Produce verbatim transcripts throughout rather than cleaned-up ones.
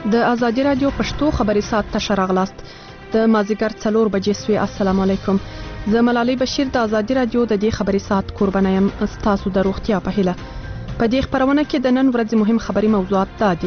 د ازادي رادیو پښتو خبري سات ته شراغلاست د مازیګر څلور بجې سوي. السلام علیکم. زه ملالۍ بشیر د ازادي رادیو د دې خبري سات قربانه یم. تاسو د روغتیا په هیله. په دې خبرونه کې د نن ورځې مهم خبري موضوعات دي.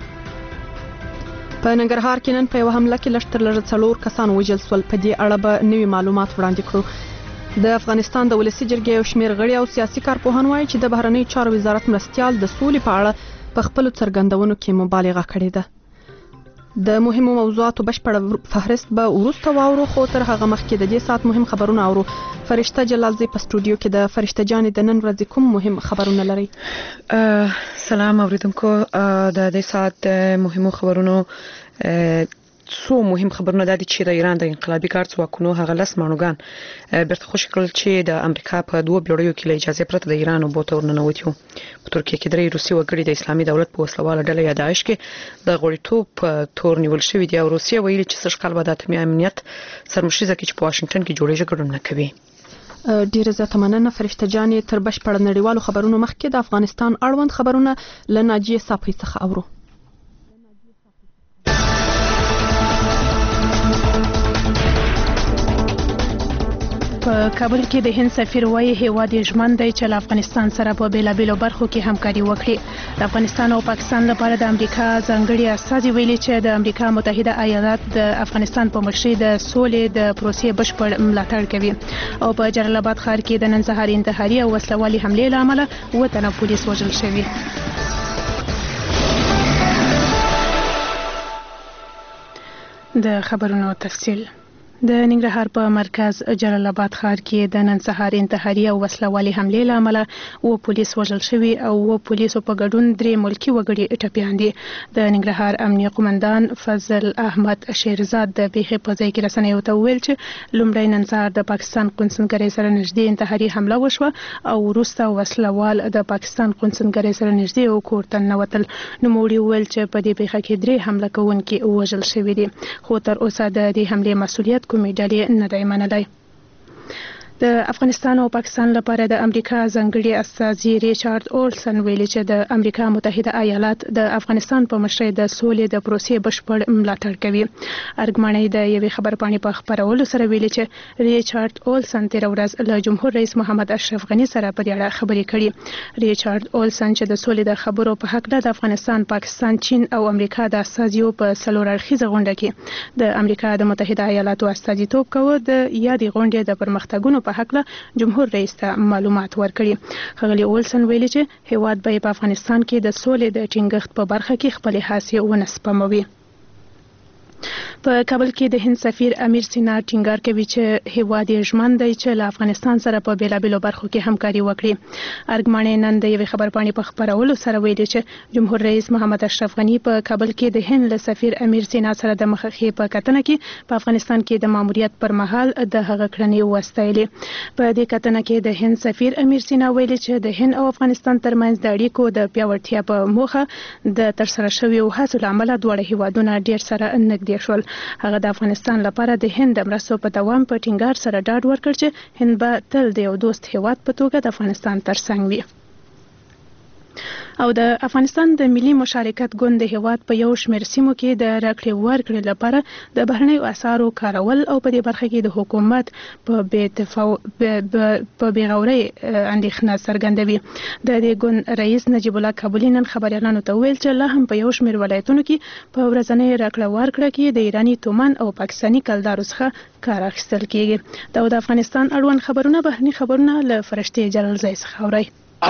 په ننګرهار کې نن په یو حمله کې لږ تر لږه څلور کسان وژل شول. په دې اړه به نوي معلومات وړاندې کړو. د افغانستان د ولسی جرګې یو شمېر غړي او سیاسي کارپوهان وایي چې د بهرنی چارو وزارت مرستیال د سولې په اړه په خپل څرګندونو کې مبالغه کړې ده. د مهمو موضوعاتو بشپړ فهرست به وروسته واورو، خو تر هغه مخکې د دې سات مهم خبرونه اورو. فرشته جلالزی په سټوډیو کې د فرشته جانې د نن ورځې کوم مهم خبرونه لري؟ سلام اوریدونکو. د دې سات مهمو خبرونو څو مهم خبرونه دي چې د ایران د انقلابي ګارد ځواکونو هغه لس مانوګان بیرته خوشی کړل چې د امریکا په دوه بیړیو کې له اجازه پرته د ایران او بوته ورننوتیو. په ترکیه کې درې روسي وګړي د اسلامي دولت په وسلواله ډله یا داعش کې د غړیتوب تور نیول شوی دی او روسیه ویلي چې سږ کال به د اتمی امنیت سرمشریزه کې په واشنگټن کې جوړیږي ګډون نه کوي. ډیره زیاته مننه فرشته جانې. تر بشپړ نړیوالو خبرونو مخکې د افغانستان اړوند خبرونه له ناجیه صافی څخه اورو. په کابل کې د هند سفیر وایي هیواد یې ژمن دی چې له افغانستان سره په بیلابیلو برخو کې همکاري وکړي. د افغانستان او پاکستان لپاره د امریکا ځانګړي استازي ویلي چې د امریکا متحده ایالات د افغانستان په مشرۍ د سولې د پروسې بشپړ ملاتړ کوي. او په جلال آباد ښار کې د نن سهار انتحاري او وسلوالي حملې له امله اووه تنه پولیس وژل شوي. د خبرونو تفصیل. د ننګرهار په مرکز جلال آباد ښار کې د نن سهار انتحاري او وسلوالي حملې له امله اووه پولیس وژل شوي او اووه پولیسو په ګډون درې ملکي وګړي ټپیان دي. د ننګرهار امنیه قومندان فضل احمد شیرزاد د پیښې په ځای کې رسنیو ته وویل چې لومړی نن سهار د پاکستان قونسلګرۍ سره نږدې انتحاري حمله وشوه او وروسته وسلوال د پاکستان قونسلګرۍ سره نږدې او کور ته ننوتل. نوموړي وویل چې په دې پیښه کې درې حمله کوونکي وژل شوي دي، خو تر اوسه د دې حملې مسؤلیت کومې ډلې نه دی منلی. د افغانستان او پاکستان لپاره د امریکا ځانګړي استازي ریچارډ اولسن ویلي چې د امریکا متحده ایالات د افغانستان په مشرۍ د سولې د پروسې بشپړ ملاتړ کوي. ارګمانۍ د یوې خبرپاڼې په خپرولو سره ویلي چې ریچارډ اولسن تیر ورځ له جمهور رئیس محمد اشرف غني سره په دې اړه خبرې کړې. ریچارډ اولسن چې د سولې د خبرو په حق د افغانستان، پاکستان، چین او امریکا د استازیو په څلور اړخیزه غونډه کې د امریکا د متحده ایالاتو استازیتوب کوي. د یادې غونډې د پرمختګونو په حق له جمهور رئیس ته معلومات ورکړي. ښاغلي اولسن ویلي چې هیواد به په افغانستان کې د سولې د ټینګښت په برخه کې خپلې هڅې ونه سپموي. په کابل کې د هند سفیر امیر سینا ټینګار کوي چې هیواد یې ژمن دی چې له افغانستان سره په بیلابیلو برخو کې همکاري وکړي. ارګمانۍ نن د یوې خبرپاڼې په خپرولو سره ویلي چې جمهور رئیس محمد اشرف غني په کابل کې د هند له سفیر امیر سینا سره د مخخې په کتنه کې په افغانستان کې د ماموریت پر مهال د هغه کړنې وستایلې. په دې کتنه کې د هند سفیر امیر سینا ویلي چې د هند او افغانستان ترمنځ د اړیکو د پیاوړتیا په موخه د ترسره شویو هڅو له امله دواړه هیوادونه ډیر سره نږدې شول. هغه د افغانستان لپاره د هند د مرستو په دوام په ټینګار سره ډاډ ورکړ چې هند به تل د یو دوست هیواد په توګه د افغانستان ترڅنګ وي. او د افغانستان د ملي مشارکت ګوند د هیواد په یو شمېر سیمو کې د راکړې ورکړې لپاره د بهرنیو اسعارو کارول او په دې برخه کې د حکومت په په بېغورۍ اندېښنه څرګندوي. د دې ګوند رئیس نجیب الله کابلي نن خبریالانو ته وویل چې لا هم په یو شمېر ولایتونو کې په ورځنۍ راکړه ورکړه کې د ایراني تومان او پاکستاني کلدارو څخه کار اخیستل کیږي. دا د افغانستان اړوند خبرونه بهرني خبرونه له فرشتې جلالزی څخه اورئ.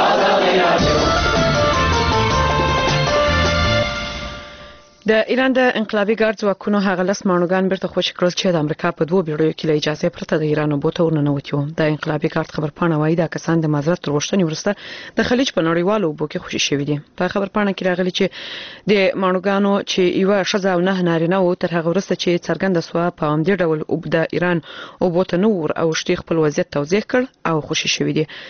د ایران د انقلابي ګارد ځواکونو هغه لس مانوګان بیرته خوشی کړل چې د امریکا په دوه بیړیو کې له اجازه پرته د ایران بوته ورننوتیو. د انقلابي ګارد خبرپاڼه وایي دا کسان د معذرت تر غوښتنې وروسته د خلیج په نړیوالو اوبو کې خوشی شوي دي. په خبرپاڼه کې راغلي چې د مانوګانو چې یو ښځه او نه نارینه وو تر هغه وروسته چې څرګنده سوه په همدې ډول د ایران اوبو ته نه ور او شتي خپل وضعیت توضیح کړ او خوشی شوي دي.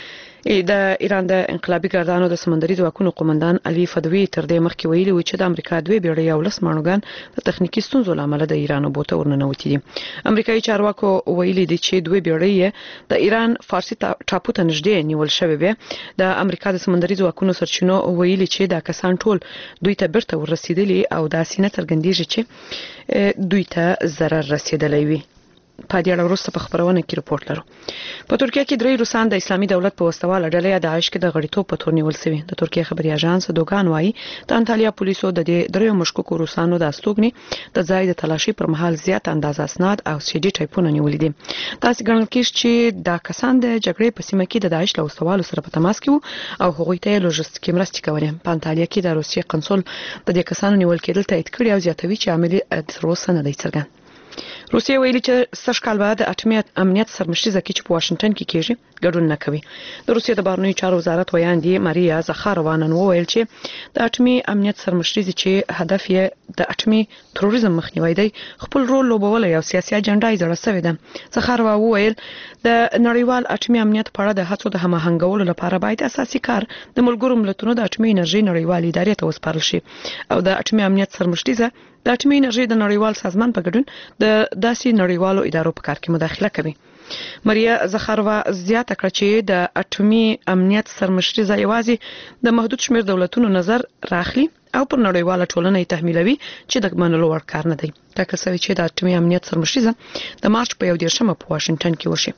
د ایران د انقلابي ګردانو د سمندري ځواکونو قومندان علي فدوی تر دې مخکې ویلي و چې د امریکا دوی بیړۍ او لس مانوګان د تخنیکی ستونزو لامل د ایران اوبو ته ورننوتي دي. امریکایي چارواکو ویلي دي چې دوی بیړۍ د ایران فارسي ټاپو ته نږدې نیول شوې وي. د امریکا د سمندري ځواکونو سرچینو ویلي چې دا کسان ټول دوی ته بیرته ورسېدلي او دا سینه څرګندېږي چې دوی ته ضرر رسیدلی وي. په دې اړه وروسته په خبرونه کې رپورت لرو. په ترکیه کې درې روسان د اسلامي دولت په وسوال ډلې د داعش کې د غړیتوب په تور نیول شوی. د ترکیه خبري اژانس دوګان وايي د انټالیا پولیسو د دې دریو مشکوکو روسانو د استوګنې د ځای د تلاشي پر مهال زیات اندازه اسناد او سی ډي ټایپونه نیولې دي. تاسو ګڼل کېږي چې دا کسان د جګړې په سیمه کې د داعش له وسوالو سره په تماس کې وو او هغوی ته لوجستیکي مرستې کولې. په انټالیا کې د روسیې قنصل د دې کسانو نیول کېدل تایید کړی او زیاتوي چې عملي تر اوسه نه دی څرګند. روسیه ویلي چې سږ کال بعد د اټومي امنیت سرمشري ځکه چې په واشنگټن کې کېږي ګډون نه کوي. د روسیې د بهرنیو چارو وزارت ویاندې ماریا زخارova نن وویل چې د اټومي امنیت سرمشري چې هدف یې د اټومي تروریزم مخنیوي دی خپل رول لوبول او سیاسي اجنډا یې زړه سوي ده. زخارova وویل د نړیوال اټومي امنیت په اړه د هڅو د هماهنګولو لپاره باید اساسي کار د ملګرو ملتونو د اټومي انرژي نړیوال ادارې ته وسپارل شي او د اټومي امنیت سرمشري د اټومي انرژي د نړیوال سازمان په ګډون د داسې نړیوالو ادارو په کار کې مداخله کوي. ماریا زخارova زیاته کړه چې د اټومي امنیت سرمشري ځایوازي د محدود شمېر دولتونو نظر راخلي او پر نړیواله ټولنه یې تحمیلوي چې د منلو وړ کار نه دی. ټاکل شوی چې د اټومي امنیت سرمشري د مارچ په یو دیرشمه په واشنگټن کې وشي.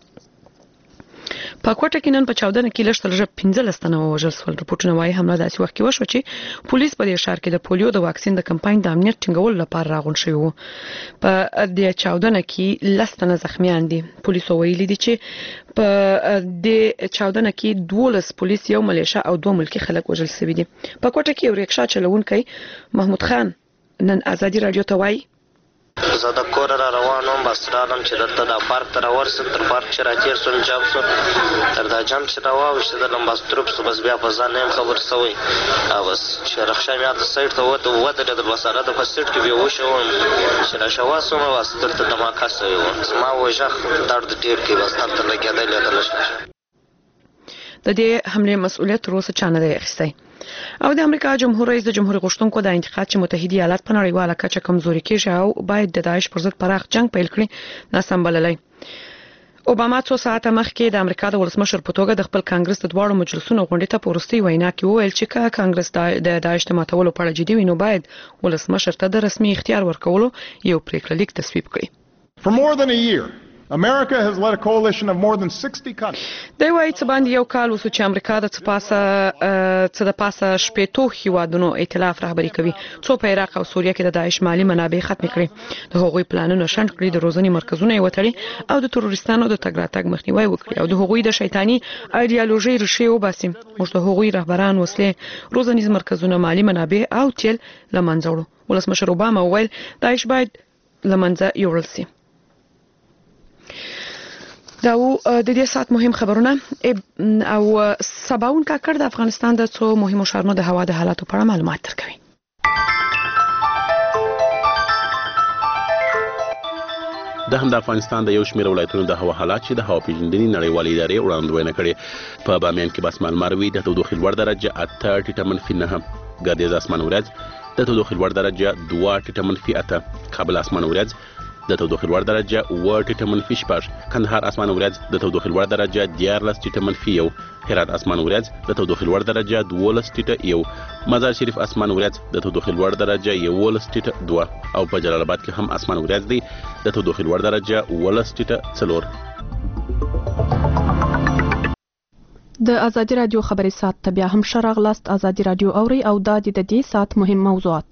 په کوټه کې نن په چاودنه کې لږ تر لږه پنځلس تنه وژل شول. رپورټونه وايي حمله داسې وخت کې وشوه چې پولیس په دې ښار کې د پولیو د واکسین د کمپاین د امنیت ټینګولو لپاره راغونډ شوي وو. په دې چاودنه کې لس تنه زخمیان دي. پولیسو ویلي دي چې په دې چاودنه کې دولس پولیس یو ملیشه او دوه ملکی خلک وژل شوي دي. په کوټه کې یو ریکشا چلوونکی محمود خان نن ازادي رادیو ته وایي زه د کور را روانم بس رالم چې دلته د پارک ته راورسم. تر پارک چې راتېر شوم جام شو تر دا جام چې راواوښتېدلم بس تروپ شو. بس بیا په ځان نه یم خبر شوی او بس چې رخشا مې هلته سایډ ته وته ودرېدل. بس هغه د په سیټ کې بېهوشه وم چې راشاوا شومه بس دلته دماکه شوې وم. زما وژغ درد ډېر کوي بس هلته لګېدل یې ته نه شم. د دې حملې مسؤلیت تر اوسه چا نه دی اخیستی. او د امریکا جمهور رئیس د جمهوریت غوښتونکو د انتقاد چې متحده ایالات په نړیواله کچه کمزوري کیږي او باید د داعش پر ضد پراخ جنگ پیل کړي ناسم بللی. اوباما څو ساعته مخکې د امریکا د ولسمشر په توګه د خپل کانګرس د دواړو مجلسونو غونډې ته په وروستۍ وینا کې وویل چې که کانګرس د داعش د ماتولو په اړه جدي وي نو باید ولسمشر ته د رسمي اختیار ورکولو یو پریکړه لیک تصویب کړي. For more than a year America has led a coalition of more than sixty countries. دا وایي چې باندې یو کال وسو چې امریکا د پاسه څه د پاسه شپېتو هیوادونو ائتلاف رهبری کوي څو په عراق او سوریه کې د داعش مالی منابع ختم کړي. د هغوی پلانونه شنډ کړي، د روزنې مرکزونه یې وتړي او د تروریستانو د تګ راتګ مخنیوي وکړي او د هغوی د شیطانی ایډیالوژي ریښې وباسي. موږ د هغوی رهبران وسلې، روزنیز مرکزونه، مالی منابع او تیل لمنځه وړو. ولسمشر اوباما وویل داعش باید لمنځه یوړل شي. دا و د دې سات مهم خبرونه او سباون کاکړ د افغانستان د څو مهمو ښارونو د هوا د حالاتو په اړه معلومات درکوي. د هم د افغانستان د یو شمېر ولایتونو د هوا حالات چې د هوا پیژندنې نړیوالې ادارې وړاندوینه کړې. په بامیان کې بس مالمار وي د تودوخې لوړ درجه اته ټیټه منفي نهه، ګردیز اسمان ورځ د تودوخې لوړ درجه دوه ټیټه منفي اته، کابل اسمان ورځ د تودوخې لوړ درجه اوه ټیټه منفي شپږ، کندهار اسمان ورځ د تودوخې لوړ درجه دیارلس ټیټه منفي یو، هرات اسمان ورځ د تودوخې لوړ درجه دولس ټیټه یو، مزار شریف اسمان ورځ د تودوخې لوړ درجه یولس ټیټه دوه او په جلال آباد کې هم اسمان ورځ دی د تودوخې لوړ درجه ولس ټیټه څلور. د ازادي رادیو خبري سات ته بیا هم شراغلاست. ازادي رادیو اوري او د دې سات مهم موضوعات.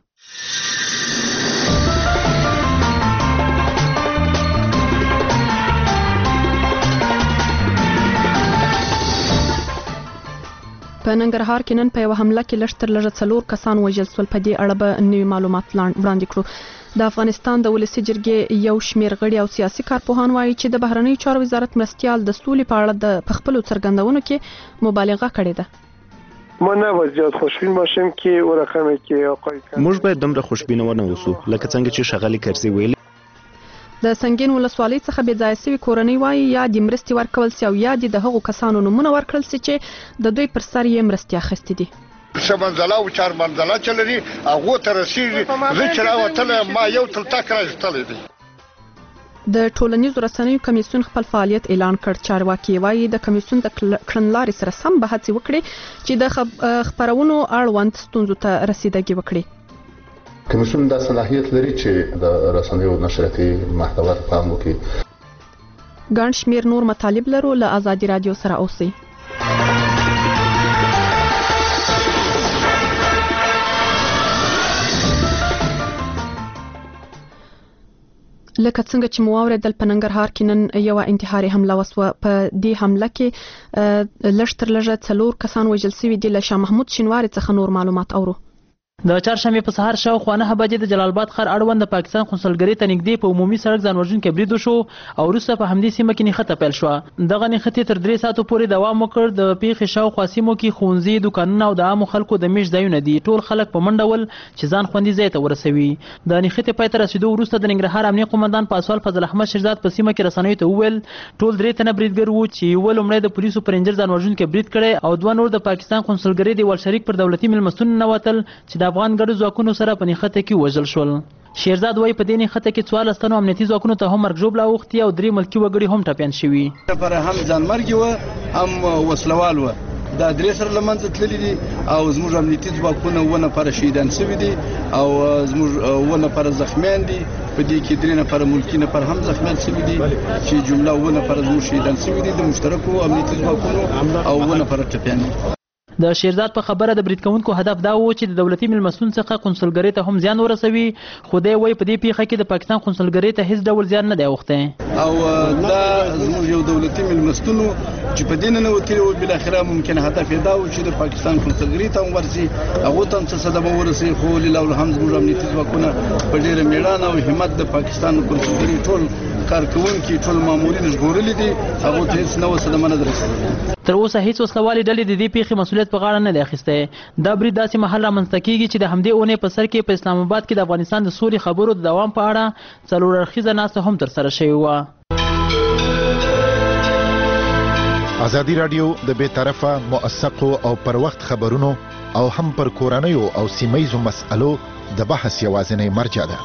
په ننګرهار کې نن په یو حمله کې لږ تر لږه څلور کسان وژل شول. په دې اړه به نوي معلومات وړاندې کړو. د افغانستان د ولسي جرګې یو شمېر غړي او سیاسي کارپوهان وایي چې د بهرنیو چارو وزارت مرستیال د سولې په اړه د خپلو څرګندونو کې مبالغه کړې ده. ما نباید زیاد خوشبین باشیم که او رقمی که آقای موږ باید دومره خوشبینه ونه اوسو لکه څنګه چې ښاغلي کرزي ویلي. د سنگین ولسوالۍ څخه بې ځایه سوي کورنۍ وایي یا د مرستې ورکول سي او یا د هغو کسانو نومونه ورکړل سي چې د دوی پر سر یې مرستې اخیستې دي. څه منځله او چار منځله چې لري هغو ته رسېږي. زه چې راوتلی ما یو تلتک راایستلی دی. د ټولنیزو رسنیو کمیسیون خپل فعالیت اعلان کړ. چارواکي وایي د کمیسیون د کړنلارې سره سم به هڅې وکړي چې د خپرونو اړوند ستونزو ته رسیدګي وکړي. کمیسیون دا صلاحیت لري چې د رسنیو نشراتي محتوا ته پام وکړي. ګڼ شمېر نور مطالب لرو. له ازادي رادیو سره اوسئ. لکه څنګه چې مو واورېدل په ننګرهار کې نن یوه انتحاري حمله وسوه. په دې حمله کې لږ تر لږه څلور کسان وژل شوي دي. له شاه محمود شینواري څخه نور معلومات اورو. د چهارشنبې په سهار شاوخوا نهه بجې د جلال آباد ښار اړوند د پاکستان قونسلګرۍ ته نږدې په عمومي سړک ځان وژونکی برید وشو او وروسته په همدې سیمه کې نښته پیل شوه. دغه نښتې تر درې ساعتو پورې دوام وکړ. د پیښې شاوخوا سیمو کې ښوونځي، دوکانونه او د عامو خلکو د میشت ځایونه دي. ټول خلک په منډه ول چې ځان خوندي ځای ته ورسوي. د نښتې پای ته رسېدو وروسته د ننګرهار امنیه قومندان پاسوال فضل احمد شیرزاد په سیمه کې رسنیو ته وویل ټول درې تنه بریدګر وو چې یوه لومړی د پولیسو پر رینجر ځان وژونکی برید کړی او دوه نور د پاکستان قونسلګرۍ دیوال شریک پر دولتي مېلمستون ننوتل چې د افغان ګډو ځواکونو سره په نښته کې وژل شول. شیرزاد وایي په دې نښته کې څوارلس تنو امنیتي ځواکونو ته هم مرګ ژوبله اوښتي او درې ملکي وګړي هم ټپیان شوي. پر هم ځانمرګي وه هم وسلوال وه. دا درې سره له منځه تللي دي او زموږ امنیتي ځواکونه اووه نفره شهیدان شوي دي او زموږ اووه نفره زخمیان دي. په دې کې درې نفره ملکي نفر هم زخمیان شوي دي چې جمله اووه نفره زموږ شهیدان شوي دي د مشترکو امنیتي ځواکونو او اووه نفره ټپیان دي. د شیرزاد په خبره د برید کوونکو هدف دا و چې د دولتي مېلمستون څخه قونسلګرۍ ته هم زیان ورسوي. خو دی وایي په دې پیښه کې د پاکستان قونسلګرۍ ته هیڅ ډول زیان نه دی اوښتی او دا زموږ یو دولتي مېلمستون چې په دې ننوتلي و بالاخره ممکن هدف یې دا و چې د پاکستان قونسلګرۍ ته هم ورسي هغو ته هم څه صدمه ورسوي. خو لله الحمد زموږ امنیتي ځواکونه په ډېره مېړانه او همت د پاکستان قونسلګرۍ ټول کارکوونکي ټول مامورین ژغورلي دي. هغو ته هېڅ نه وه صدمه نه ده رسېدلې. تر اوسه هیڅ وسلوالې ډلې د دې پیښې مسؤلیت په غاړه نه دی اخیستی. دا برید داسې مهال رامنځته کیږي چې د همدې اونۍ په سر کې په اسلام آباد کې د افغانستان د سولې خبرو د دوام په اړه څلور اړخیزه ناسته هم ترسره شوې وه. ازادي راډیو د بې طرفه موثقو او پر وخت خبرونو او هم پر کورنیو او سیمهیزو مسألو د بحث یوازینۍ مرجع ده.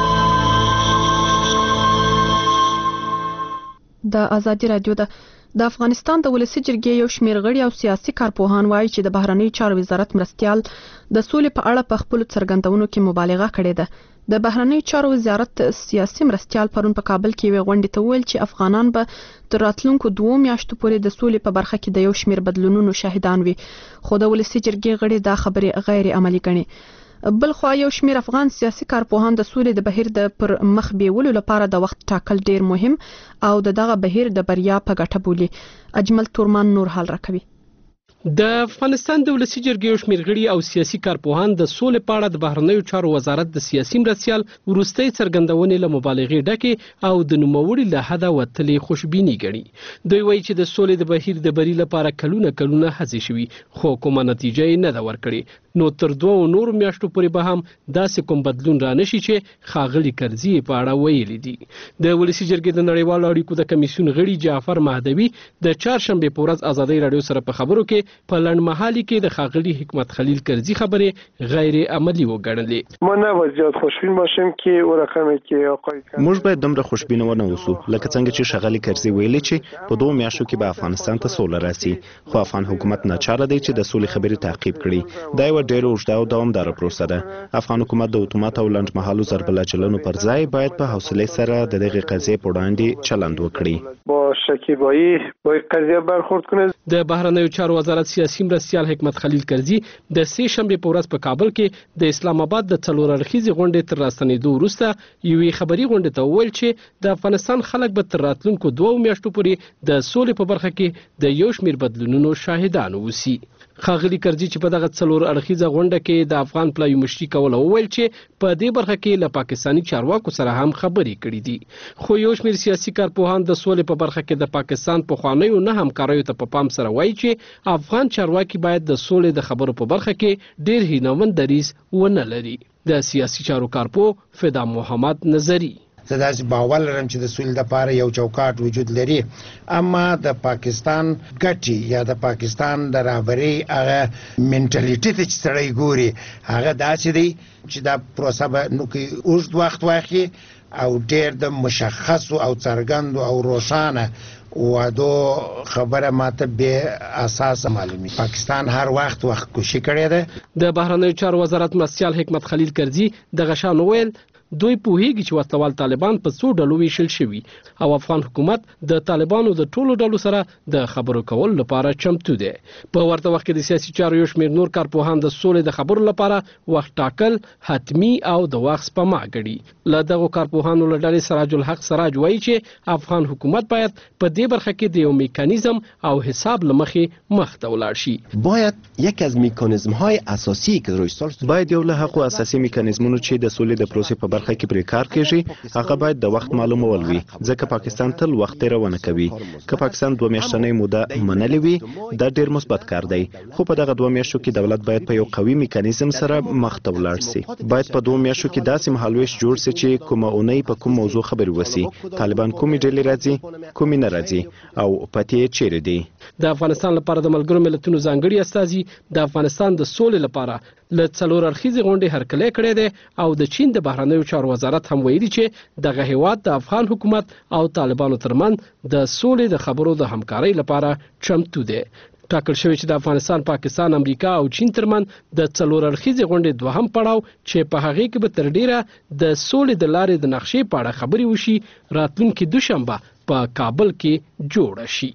د ازادي راډیو د د افغانستان د ولسی جرګې یو شمېر غړي او سیاسي کارپوهان وایي چې د بهرنیو چارو وزارت مرستیال د سولې په اړه په خپلو څرګندونو کې مبالغه کړې ده. د بهرنیو چارو وزارت سیاسي مرستیال پرون په کابل کې یوې غونډې ته وویل چې افغانان به تر راتلونکو دوو میاشتو پورې د سولې په برخه کې د یو شمېر بدلونونو شاهدان وي. خو د ولسی جرګې غړي دا خبرې غیر عملي ګڼي. بل خو یو شمېر افغان سیاسي کارپوهان د سولې د بهیر د پر مخ بیولو لپاره د وخت ټاکل ډیر مهم او د دغه بهیر د بریا په ګټه بولي. اجمل تورمان نور حال راکوي. د افغانستان د ولسی جرګې شمېر غړي او سیاسي کارپوهان د سولې په اړه د بهرنیو چارو وزارت د سیاسي مرستیال وروستۍ څرګندونې له مبالغې ډکې او د نوموړي له حده وتلې خوشبیني ګڼي. دوی وایي چې د سولې د بهیر د بری لپاره کلونه کلونه هڅې شوي خو کومه نتیجه یې نه ده ورکړې. نو تر دوه نورو میاشتو پورې به هم داسې کوم بدلون را نشي چې ښاغلي کرزي په اړه ویلي دي. د ولسی جرګې د نړیوالو اړیکو د کمیسیون غړي جعفر مهدوي د چهارشنبې په ورځ ازادي رادیو سره په خبرو کې په لنډمهالي کې د ښاغلي حکمت خلیل کرزي خبرې غیر عملی وګڼلې. ما نباید زیاد خوشبین باشیم که او رقمی که آقای موږ باید دومره خوشبین ونه اوسو لکه څنګه چې ښاغلي کرزي ویلي چې په دوه میاشتو کې به افغانستان ته سوله راسي. خو افغان حکومت ناچاره دی چې د سولې خبرې تعقیب کړي. دا یو ډېر اوږده او دوامداره پروسه ده. افغان حکومت د اتومات او لنډمهالو ضربله چلنو پر ځای باید په حوصلې سره د دغې قضیې په وړاندې چلند وکړي. با شکیبایی با قضیه برخورد کنه. د بهرنیو چارو وزارت سیاسي مرستیال حکمت خلیل کرزي د سې شنبې په ورځ په کابل کې د اسلام آباد د څلور اړخیزې غونډې تر راستنېدو وروسته یوې خبري غونډې ته وویل چې د افغانستان خلک به تر راتلونکو دوو میاشتو پورې د سولې په برخه کې د یو شمېر بدلونونو شاهدان اوسي. ښاغلي کرزي چې په دغه څلور اړخیزه غونډه کې د افغان پلاوي مشري کوله وویل چې په دې برخه کې له پاکستاني چارواکو سره هم خبرې کړې دي. خو یو شمېر سیاسي کارپوهان د سولې په برخه کې د پاکستان پخوانیو نه همکاریو ته په پام سره وایي چې افغان چارواکي باید د سولې د خبرو په برخه کې ډېر هیلهمند دریځ ونه لري. د سیاسي چارو کارپو فدا محمد نظري زه داسې باور لرم چې د سولې لپاره یو چوکاټ وجود لري. اما د پاکستان ګټې یا د پاکستان د رهبرۍ هغه منټالیټي ته چې سړی ګوري هغه داسې دی چې دا پروسه به نو کې اوږد وخت واخلي او ډېر د مشخصو او څرګندو او روښانه وعدو خبره ماته به اساس معلومي. پاکستان هر وخت وخت کوشش کړی دی. د بهرنیو چارو وزارت مرستیال حکمت خلیل کرزي د غشان ویل دوی پوهیږي چې وسلوال طالبان په څو ډلو ویشل شوي او افغان حکومت د طالبانو د ټولو ډلو سره د خبرو کولو لپاره چمتو دی. په ورته وخت کې د سیاسي چارو یو شمېر نور کارپوهان د سولې د خبرو لپاره وخت ټاکل حتمی او د وخت سپما ګڼي. له دغو کارپوهانو له ډلې سراج الحق سراج وایي چې افغان حکومت باید په دې برخه کې د یو میکانیزم او حساب له مخې مخ ته ولاړ شي. باید یک از میکانیزم‌های اساسی که روی سال باید یو له هغو اساسي میکانیزمونو چې د سولې د پروسې په برخه کې پرې کار کیږي هغه باید د وخت معلومول وي، ځکه پاکستان تل وخت تیرونه کوي. که پاکستان دوه میاشتنۍ موده منلې وي دا ډیر مثبت کار دی، خو په دغه دوه میاشتو کې دولت باید په یو قوي میکانیزم سره مخ ته ولاړ شي. باید په دوه میاشتو کې داسې مهالویش جوړ شي چې کومه اونۍ په کوم موضوع خبرې وسی، طالبان کومې ډلې راځي کومې نه راځي او پټې چیرې دي. د افغانستان لپاره د ملګرو ملتونو ځانګړي استازي د افغانستان د سولې لپاره له څلور اړخیزې غونډې هرکلی کړی دی او د چین د بهرنیو چارو وزارت هم ویلي چې دغه هیواد د افغان حکومت او طالبانو ترمنځ د سولې د خبرو د همکارۍ لپاره چمتو دی. ټاکل شوی چې د افغانستان، پاکستان، امریکا او چین ترمنځ د څلور اړخیزې غونډې دوهم پړاو چې په هغې کې به تر ډیره د سولې د لارې د نقشې په اړه خبرې وشي راتلونکي دوشنبه په کابل کې جوړه شي.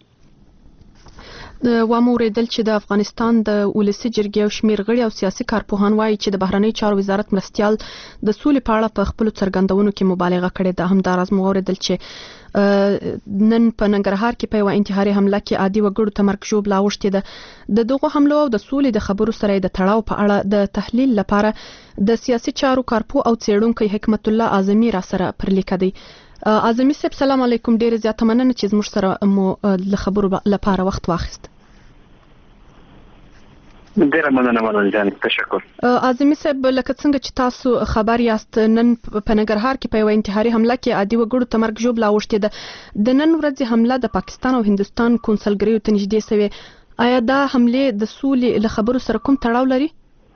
و مو اوریدل چې د افغانستان د ولسي جرګې او شمیر غړي او سیاسي کارپوهان وایي چې د بهرنیو چارو وزارت مرستیال د سولې په اړه په خپل څرګندونو کې مبالغه کړې ده. همداراز مو اوریدل چې نن په ننګرهار کې په یو انتحاري حمله کې عادي وګړو ته مرګ ژوبله اوښتې ده. د دغو حملو او د سولې د خبرو سره د تړاو په اړه د تحلیل لپاره د سیاسي چارو کارپو او څېړونکی حکمت الله اعظمي را سره پر لیکه دی. اعظمي صاحب سلام علیکم، ډېر زیاته مننه چې زموږ سره مو له خبرو لپاره وخت واخیست. ډیره مننه مننه جان، تشکر. اعظمي صاحب لکه څنګه چې تاسو خبر یاست نن په ننګرهار کې په یو انتحاري حمله کې عادي وګړو ته مرګ ژوبله اوښتې ده. د نن ورځې حمله د پاکستان او هندوستان کونسلګریو ته نږدې سوې. آیا دا حملې د سولې له خبرو سره کوم تړاو لري؟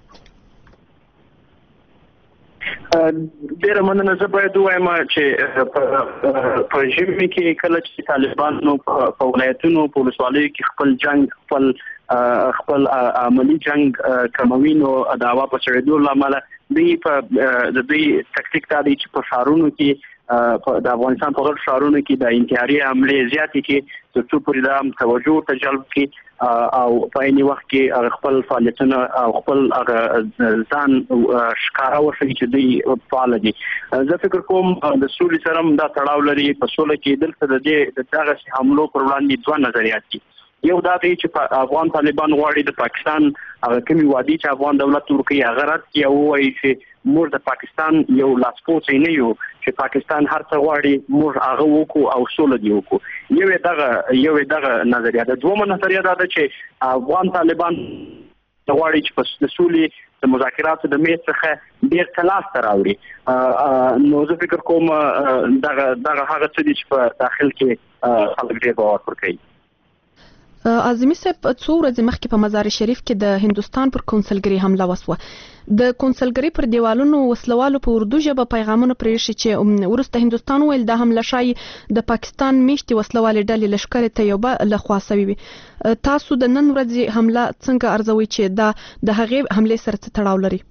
ډیره مننه. زه باید ووایم چې په ژمي کې کله چې طالبانو په ولایتونو په ولسوالیو کې خپل جنگ خپل خپل عملی جنگ کموي نو د هوا په سړېدو له امله دوی په د دوی تکتیک دا دی چې په ښارونو کې د افغانستان په غټو ښارونو کې د انتحاري حملې زیاتې کړي تر څو پورې د توجه ته جلب کړي او په عین وخت کې خپل فعالیتونه او خپل ځان ښکاره وښيي چې دوی فعال دي. زه فکر کوم د سولې سره دا تړاو لري. په سوله کې دلته د دې د دغه حملو پر وړاندې دوه نظریات دي. یو دا دی چې افغان طالبان غواړي د پاکستان هغه کومې وعدې چې افغان دولت ورکوي هغه رد کړي او ووایي چې موږ د پاکستان یو لاسپوڅی نه یو، چې پاکستان هر څه غواړي موږ هغه وکړو او سوله دې وکړو. یو یې دغه یو یې دغه نظریه ده. دویمه نظریه دا ده چې افغان طالبان غواړي چې په د سولې د مذاکراتو د میز څخه ډېر څه لاسته راوړي. نو زه فکر کوم دغه دغه هغه څه دي چې په داخل کې خلک ډېر باور پر کوي. اعظمي صاحب څو ورځې مخکې په مزار شریف کې د هندوستان پر کونسلګري حمله وسوه. د کونسلګري پر دیوالونو وسلوالو په اردو ژبه پیغامونه پرېښي چې وروسته هندوستان ویل دا حمله ښایي د پاکستان میشتې وسلوالې ډلې لښکرې طیبه لخوا سوې وي. تاسو د نن ورځې حمله څنګه ارزوئ چې دا د هغې حملې سره څه تړاو لري؟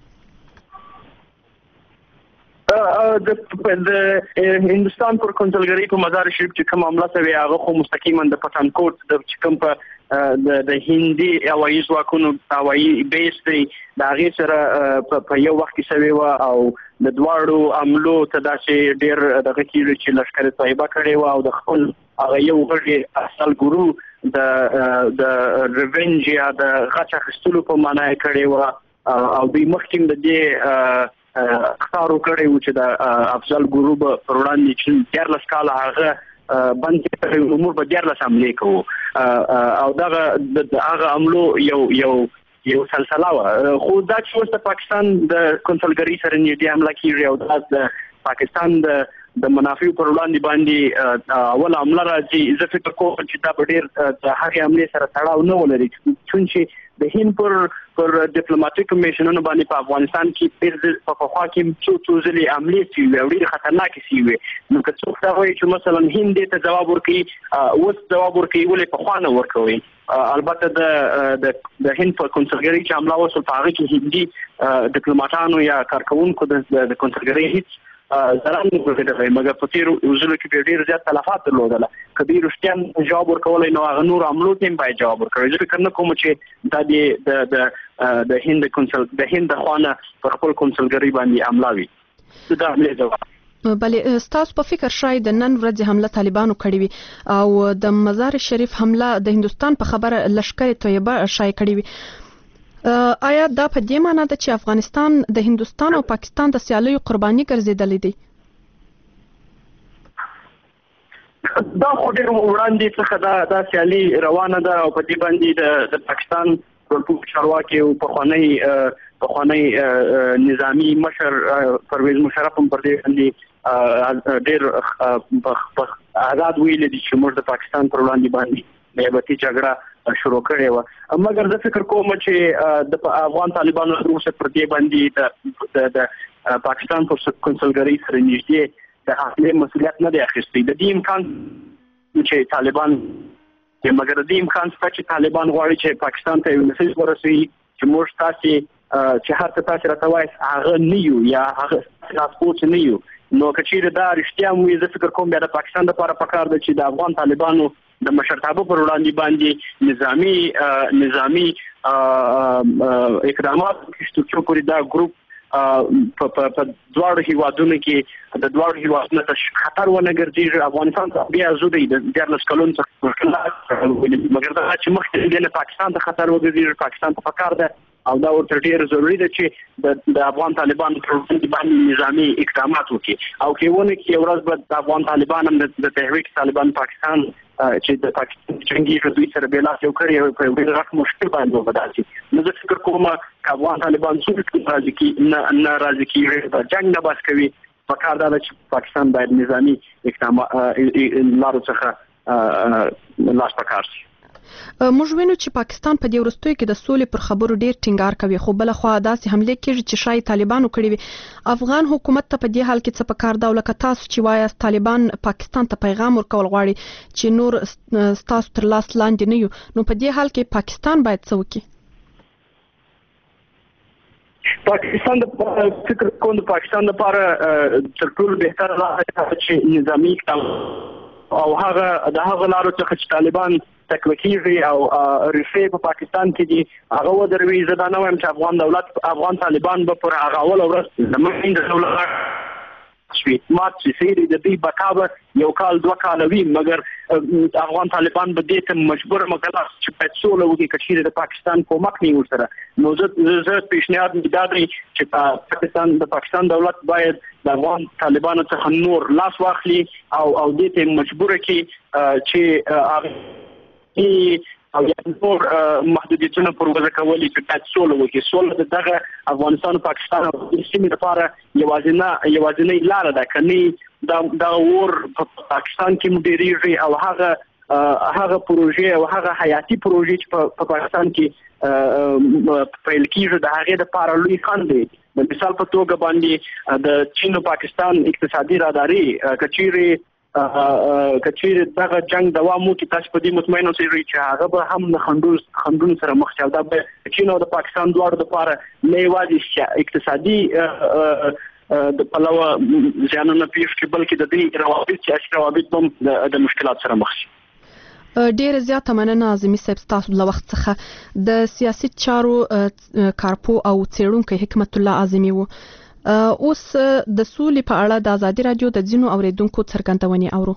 د هندوستان پر کونسلګرۍ په مزار شریف چې کوم حمله شوې هغه خو مستقیما د پټانکوټ د چې کوم په د هندي هوایي ځواکونو هوایي بیس دی د هغې سره په یو وخت کې شوې وه او د دواړو حملو ته داسې ډېر دغه کېږي چې لښکر طیبه کړې وه او د خپل هغه یو غړي اصل ګورو د د ریونج یا د غچ اخیستلو په معنا یې کړې وه او دوی مخکې د دې اختارو کړی و چې د افضل ګروپ پر وړاندې چې دیارلس کاله هغه بند کړی موږ به دیارلس حملې کوو او دغه د هغه حملو یو یو یو سلسله وه. خو دا چې اوس د پاکستان د کونسلګرۍ سره نږدې حمله کېږي او دا د پاکستان د د منافع پر وړاندې باندې اول عمله راځي. زه فکر کوم چې دا به ډېر د هغې عملې سره تړاو نه ولري چونکې د هند پر پر ډیپلوماټیک میشنونو باندې په افغانستان کې ډېر په پخوا کې څو څو ځلې حملې شوي وې او ډېرې خطرناکې شوي وې. نو که څوک دا وایي چې مثلا هند دې ته ځواب ورکوي اوس ځواب ورکوي ولې پخوا نه ورکوي. البته د د هند په کنسولګرۍ چې حمله وشول په هغه کې هندي ډیپلوماټانو یا کارکوونکو د کنسولګرۍ هیڅ ضرر نه ورکړی مګر په تېرو ځلو کې ډېر زیات تلفات درلودله. که دوی رښتیا جواب ورکولی نو هغه نورو حملو ته هم باید جواب ورکوي. زه فکر نه کوم چې دا د د د هند کنسل د هند د خوا نه پر خپل کنسولګرۍ باندې حمله وي. دا حملې ځواب بلې ستاسو په فکر شاید د نن ورځې حمله طالبانو کړې وي او د مزار شریف حمله د هندستان په خبره لشکر طیبه شایع کړې وي. آیا دا په دې معنی ده چې افغانستان د هندستان او پاکستان د سیالیو قرباني ګرځېدلی دی؟ دا خو ډېر وړاندې څخه دا دا سیالي روانه ده او په دې باندې د پاکستان ټولټول چارواکي او پخوانی پخوانی نظامی مشر پرویز مشرف هم پر دې باندې ډېر آزاد ویلي دي چې موږ د پاکستان پر وړاندې باندې نیابتي جګړه شروع کړې وه. مګر زه فکر کوم چې د افغان طالبانو اوس پر دې باندې د پاکستان پر کنسولګرۍ سره نږدې د حملې مسؤلیت نه دی اخیستی. د دې امکان چې طالبان مګر د دې امکان شته چې طالبان غواړي چې پاکستان ته یو میسج ورسوي چې موږ تاسې چې هر څه تاسې راته وایاست هغه نه یو یا هغه راسپورټ نه یو. نو که چیرې دا رښتیا هم وي زه فکر کوم بیا د پاکستان لپاره پکار ده چې د افغان طالبانو د مشرتابه پر وړاندې باندې نظامی نظامی اقدامات چې څو پورې دا ګروپ په دواړو هیوادونو کې د دواړو هیوادونو ته خطر ونه ګرځي. افغانستان ته بیا زودي د دیارلس کلونو څخه مګر دا چې مخکې د پاکستان ته خطر وګرځي پاکستان ته پکار ده او دا ورته ډېر ضروري ده چې د افغان طالبانو پر وړاندې باندې نظامی اقدامات وکړي او کې ونه کې ورځ به د افغان طالبان هم د تحریک طالبان پاکستان چې د پاکستان جنگي دوی سره بیلاس یو کړی په ډېر راک مشکل باندې وبداسي. نو زه فکر کوم چې افغان طالبان څو راځي کې نه نه راځي کې د جنگ نه بس کوي پکار ده چې پاکستان باید نظامی اقدامات لارو څخه لاس پکار شي. موږ وینو چې پاکستان په دې وروستیو کې د سولې پر خبرو ډیر ټینګار کوي خو بل خو داسې حملې کېږي چې شاید طالبانو کړی وي. افغان حکومت ته په دې حال کې څه پکار ده لکه تاسو چې وایاست طالبان پاکستان ته پیغام ورکول غواړي چې نور تاسو تر لاس لاندې نه یو نو په دې حال کې پاکستان باید څه وکړي؟ پاکستان د فکر کوم د پاکستان لپاره تر ټولو بهتره لاره چې نظامی او هغه د هغه لارو څخه چې طالبان تکوکیږي او ریفې په پاکستان کې دي هغه ودروي. زه دا نه وایم چې افغان دولت افغان طالبان به پر هغه اول ورځ زموږ د دولت شوي مات چې سیري د دې بقا یو کال دوه کال وي مګر افغان طالبان به دې ته مجبور مکلف چې په سوله وکړي که چیرې د پاکستان کومک نه ورسره. نو زه زه پیشنهاد مې دا دی چې پاکستان د پاکستان دولت باید د افغان طالبانو څخه نور لاس واخلي او او دې ته مجبور کړي چې او یا نور محدودیتونه پر وضع کولي چې باید سوله وکړي. سوله دغه افغانستان او پاکستان او سیمې لپاره یوازینۍ یوازینۍ لاره ده که نه دا دا اور په پاکستان کې هم ډېرېږي او هغه هغه پروژې او هغه حیاتي پروژې چې په پاکستان کې پیل کېږي د هغې دپاره لوی خنډ دی. د مثال په توګه باندې د چین او پاکستان اقتصادي راداري که چیرې کچیر دغه جنگ دوام وکړي تاسو په دې مطمئن اوسئ چې هغه به هم د خنډونو سره مخ شي او دا به چین او د پاکستان دواړو لپاره نه یوازې اقتصادي د پلوه زیانونه پیښ کړي بلکې د دې روابط سیاسي روابط هم د مشکلات سره مخ شي. ډېر زیاته مننه اعظمي صاحب ستاسو له وخت څخه. د سیاسي چارو کارپو او څېړونکی حکمت الله اعظمي و. اوس د سولې په اړه د ازادي راډیو د ځینو اوریدونکو څرګندونې اورو.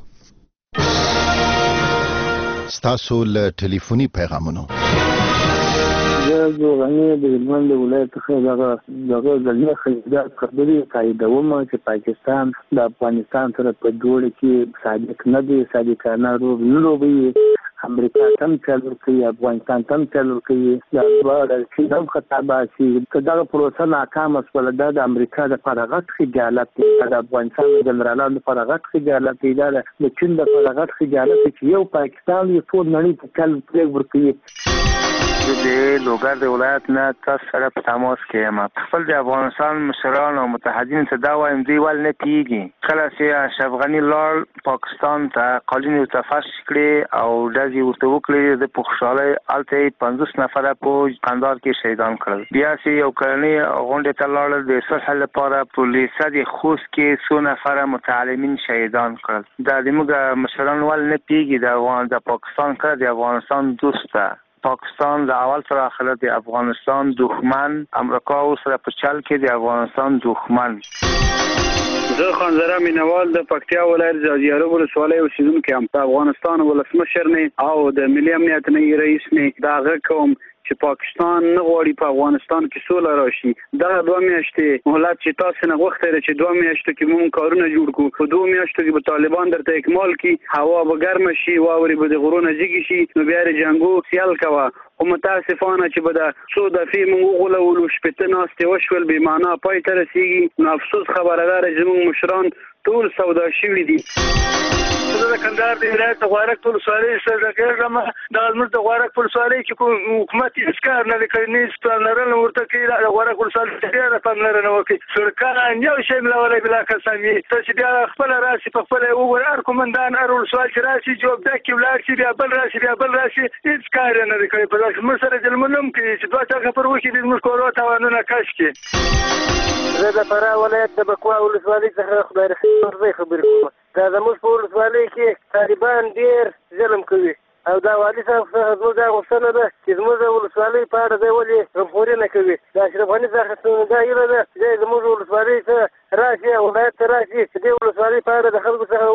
ستاسو له ټلیفوني پیغامونو زه زغنی د هلمند ولایت څخه دغه دغه ځلې خیرات خبرې قاعدوم چې پاکستان د افغانستان سره په جوړ کې صادق نه دی صادقانه روغ نه لوبي امریکا تم چلو کوي افغانستان تم چلو کوي دا د چین هم خطابه شي کدا پروسه ناکام شول د امریکا د فرغت خجالت د افغانستان د جنرالانو فرغت خجالت دی د چین د فرغت خجالت چې یو پاکستان یو ټول نړۍ په کل پرې ورکوي د لوګر د ولایت نه تاسو سره په تماس کې یم خپل د افغانستان مشران او متحدین ته دا وایم دی ول نه پیږي کله چې اشرف غنی لال پاکستان ته قالین ته فاش کړی او داسې ورته وکړي د پوښښاله الته پنځوس نفر په قندار کې شهیدان کړل بیا چې یو کلنی غونډه ته لاړل د صلح لپاره پولیس د خوست کې څو نفر متعلمین شهیدان کړل دا د موږ مشران ول نه پیږي د افغان د پاکستان کړه د افغانستان دوسته پاکستان د اول تر اخره د افغانستان دښمن امریکا او سره په چل کې د افغانستان دښمن زه خانزره مینوال د پکتیا ولایت زاجیارو ولسوالۍ اوسیدونکی یم په افغانستان ولسمشر نه او د ملي امنیت نه رئیس نه دا کوم چې پاکستان نه غواړي په افغانستان کې سوله راشي دا دوه میاشتې مهلت چې تاسو نه غوښتل چې دوه میاشتې کې موږ کارونه جوړ کړو په دوه میاشتو کې به طالبان درته اکمال کړي هوا به ګرمه شي واوري به د غرونو جګی شي نو بیا جنگو سیال کوه او متاسفانه چې به د څو دفعې موږ وغولولو شپېته ناستې وشول بې معنا پای ته رسېږي نو افسوس خبره ده چې زموږ مشران ټول سودا شوي دي زه د کندهار د ولایت د غوارک ولسوالۍ څخه کېږم دا زموږ د غوارک ولسوالۍ کې کوم حکومت هېڅ کار نه دی کړی نه هېڅ پاملرنه ورته کوي د غوارک ولسوالۍ ته ډېره پاملرنه وکړي سرکان یو شی ملولی بلا قسم وي ته چې بیا خپله راشي په خپله وګورې هر کومندان هر ولسوال چې راشي جوابدک کې ولاړ شي بیا بل راشي بیا بل راشي هېڅ کار یې نه دی کړی په داسې موږ سره ظلمونه هم کوي چې دوه چاغه پر وکړي دې زموږ کورو تاوانونه کش کړي زه د فراه ولایت د بکوا ولسوالۍ څخه خدای رحیم مرزی خبرې کوم دا زموږ په ولسوالۍ کې طالبان ډېر ظلم کوي او دا والي صاحب څخه زموږ دا غوښتنه ده چې زموږ د ولسوالۍ په اړه دی ولې غمخوري نه کوي د اشرف غني څخه دا هیله ده چې دی زموږ ولسوالۍ ته راشي او ولایت ته راشي چې دې ولسوالۍ په اړه د خلکو څخه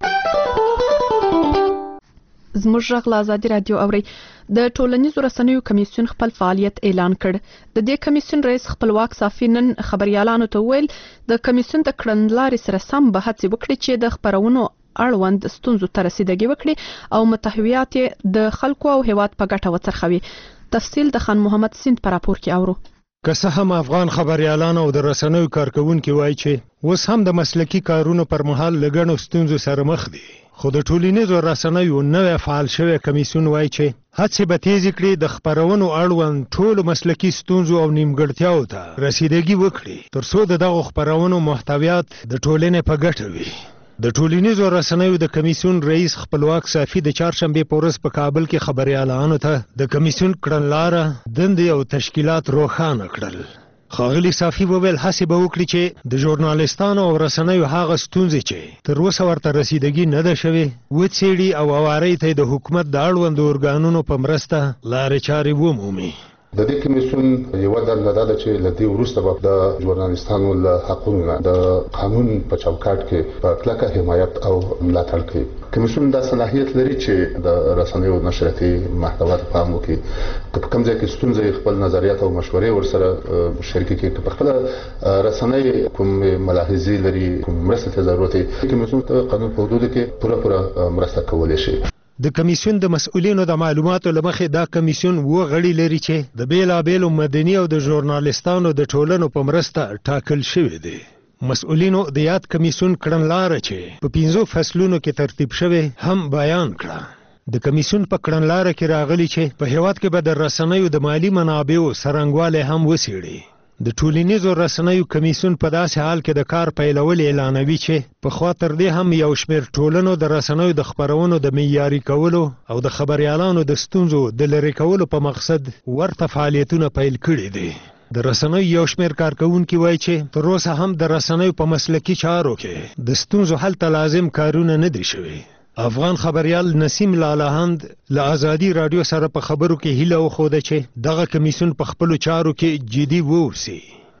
وپوښتي زموږ غږ له ازادي راډیو اوري د ټولنیزو رسنیو کمیسیون خپل فعالیت اعلان کړ د دې کمیسیون رئیس خپلواک صافي نن خبريالانو ته ویل د کمیسیون د کړنلارې سره سم به هڅه وکړي چې د خبرونو اړوند ستونزو ته رسیدګي وکړي او محتویات د خلکو او هیواد په ګټه وڅرخوي تفصیل د خان محمد سیند پر راپور کې اورو که څه هم افغان خبريالان او د رسنیو کارکونکو وایي چې اوس هم د مسلکی کارونو پر مهال لګڼو ستونزو سره مخ دي خو د ټولنیزو رسنیو نوې فعال شوی کمیسیون وایي چې هڅې به تیز کړي د خبرونو اړوند ټولو مسلکی ستونزو او نیمګړتیاو ته رسیدګي وکړي ترڅو دغه خبرونو محتویات د ټولنې په ګټه وي د ټولنیزو رسنیو د کمیسیون رئیس خپلواک صافي د چهارشنبه په ورځ په کابل کې خبريالانو ته د کمیسیون کړنلاره دندې او تشکیلات روښانه کړل خاغلی صافي وویل هڅه به وکړي چې د ژورنالستانو او رسنیو هغه ستونزې چې تر اوسه ورته رسیدګي نه ده شوې وڅېړي او اوارې ته د حکومت د اړوندو ارګانونو په مرسته لارې چارې ومومي د دې کمیسیون یو دنده ده چې لدی وروسته به د ژورنالستانو له حقوقو د قانون په چوکاټ کې په کلکه حمایت او ملاتړ کوي کمیسیون دا صلاحیت لري چې د رسنیو نشراتي محتوا ته پام وکړي په کوم ځای کې ستونزې خپل نظریات او مشورې ورسره شریک کړي په خپل رسنۍ کوم ملاحظې لري کوم مرسته ته ضرورت دی کمیسیون ته قانون په حدود کې پوره پوره مرسته کولای شي د کمیسیون د مسؤلینو د معلوماتو لمخې دا کمیسیون و غړي لري چې د بیلابیلو مدني او د ژورنالستانو د ټولنو په مرسته ټاکل شوی دی مسؤلینو د یاد کمیسیون کړنلاره چې په پنځو فصلونو کې ترتیب شوی هم بیان کړه د کمیسیون په کړنلاره کې راغلي چې په هیواد کې به د رسنیو د مالی منابعو څرنګوالی هم وڅېړي د ټولنیزو رسنیو کمیسیون په داسې حال کې د کار پیلول اعلانوي چې پخوا تر دې هم یو شمېر ټولنو د رسنیو د خپرونو د معیاري کولو او د خبريالانو د ستونزو د لرې کولو په مقصد ورته فعالیتونه پیل کړي دي د رسنیو یو شمېر کارکونکي وایي چې تر اوسه هم د رسنیو په مسلکي چارو کې د ستونزو حل ته لازم کارونه نه دي شوي افغان خبريال نسیم لالهند له ازادي رادیو سره په خبرو کې هیله وښوده چې دغه کمیسیون په خپلو چارو کې جدي ووسي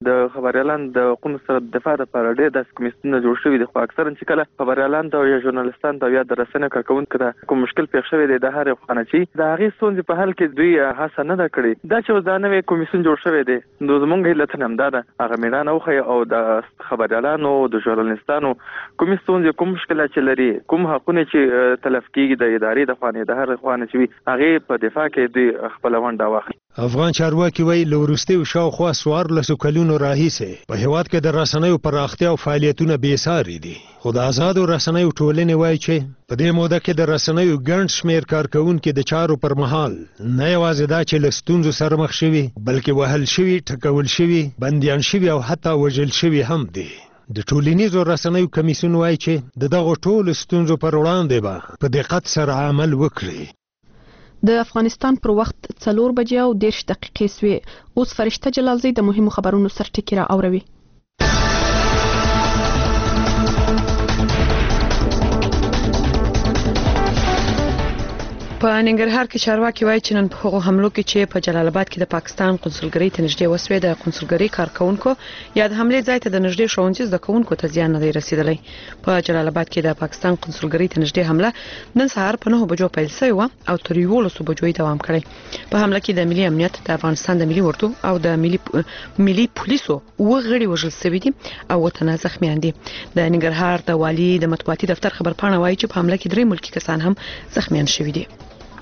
د خبريالان د حقوقو سره د دفاع لپاره ډېر داسې کمیسیونونه جوړ شوي دي، خو اکثرا چې کله خبريالان ته یا ژورنالیستان ته یا د رسنیو کارکوونکو ته کوم مشکل پیښ شوی دی د هر یو خانه چې د هغې ستونزې په حل کې دوی هڅه نه ده کړې. دا چې اوس دا نوی کمیسیون جوړ شوی دی نو زموږ علت همدا ده، هغه میړانه وښیي او د خبريالانو د ژورنالیستانو کومې ستونزې کوم مشکلات چې لري کوم حقونه چې تلف کېږي د ادارې د خوا نه د هر خوا نه چې وي هغې په دفاع کې دوی خپله ونډه واخلي. افغان چارواکي وایي له وروستیو شاوخوا څوارلسو کلونو راهیسې په هېواد کې د رسنیو پراختیا او فعالیتونه بېساري دي، خو د آزادو رسنیو ټولنې وایي چې په دې موده کې د رسنیو ګڼ شمېر کارکوونکي د چارو پر مهال نه یوازې دا چې له ستونزو سره مخ شوي بلکې وهل شوي، ټکول شوي، بندیان شوي او حتی وژل شوي هم دي. د ټولنیزو رسنیو کمیسیون وایي چې د دغو ټولو ستونزو پر وړاندې به په دقت سره عمل وکړي. د افغانستان پر وخت څلور بجې او دېرش دقیقې سوې. اوس فرشته جلالزی د مهمو خبرونو سرټکي را اوروي. په ننګرهار کې چارواکي وایي چې نن په هغو حملو کې چې په جلال آباد کې د پاکستان قونسلګرۍ ته نږدې وسوې د قونسلګرۍ کارکونکو یا د حملې ځای ته د نږدې ښوونځي زده کوونکو ته زیان نه دی رسیدلی. په جلال آباد کې د پاکستان قونسلګرۍ ته نږدې حمله نن سهار په نهو بجو پیل شوې وه او تر یولسو بجو یې دوام کړی. په حمله کې د ملي امنیت، د افغانستان د ملي اردو او د ملي ملي پولیسو اووه غړي وژل شوي دي او اووه تنه زخمیان دي. د ننګرهار د والي د مطبوعاتي دفتر خبرپاڼه وایي چې په حمله کې درې ملکي کسان هم زخمیان شوي دي.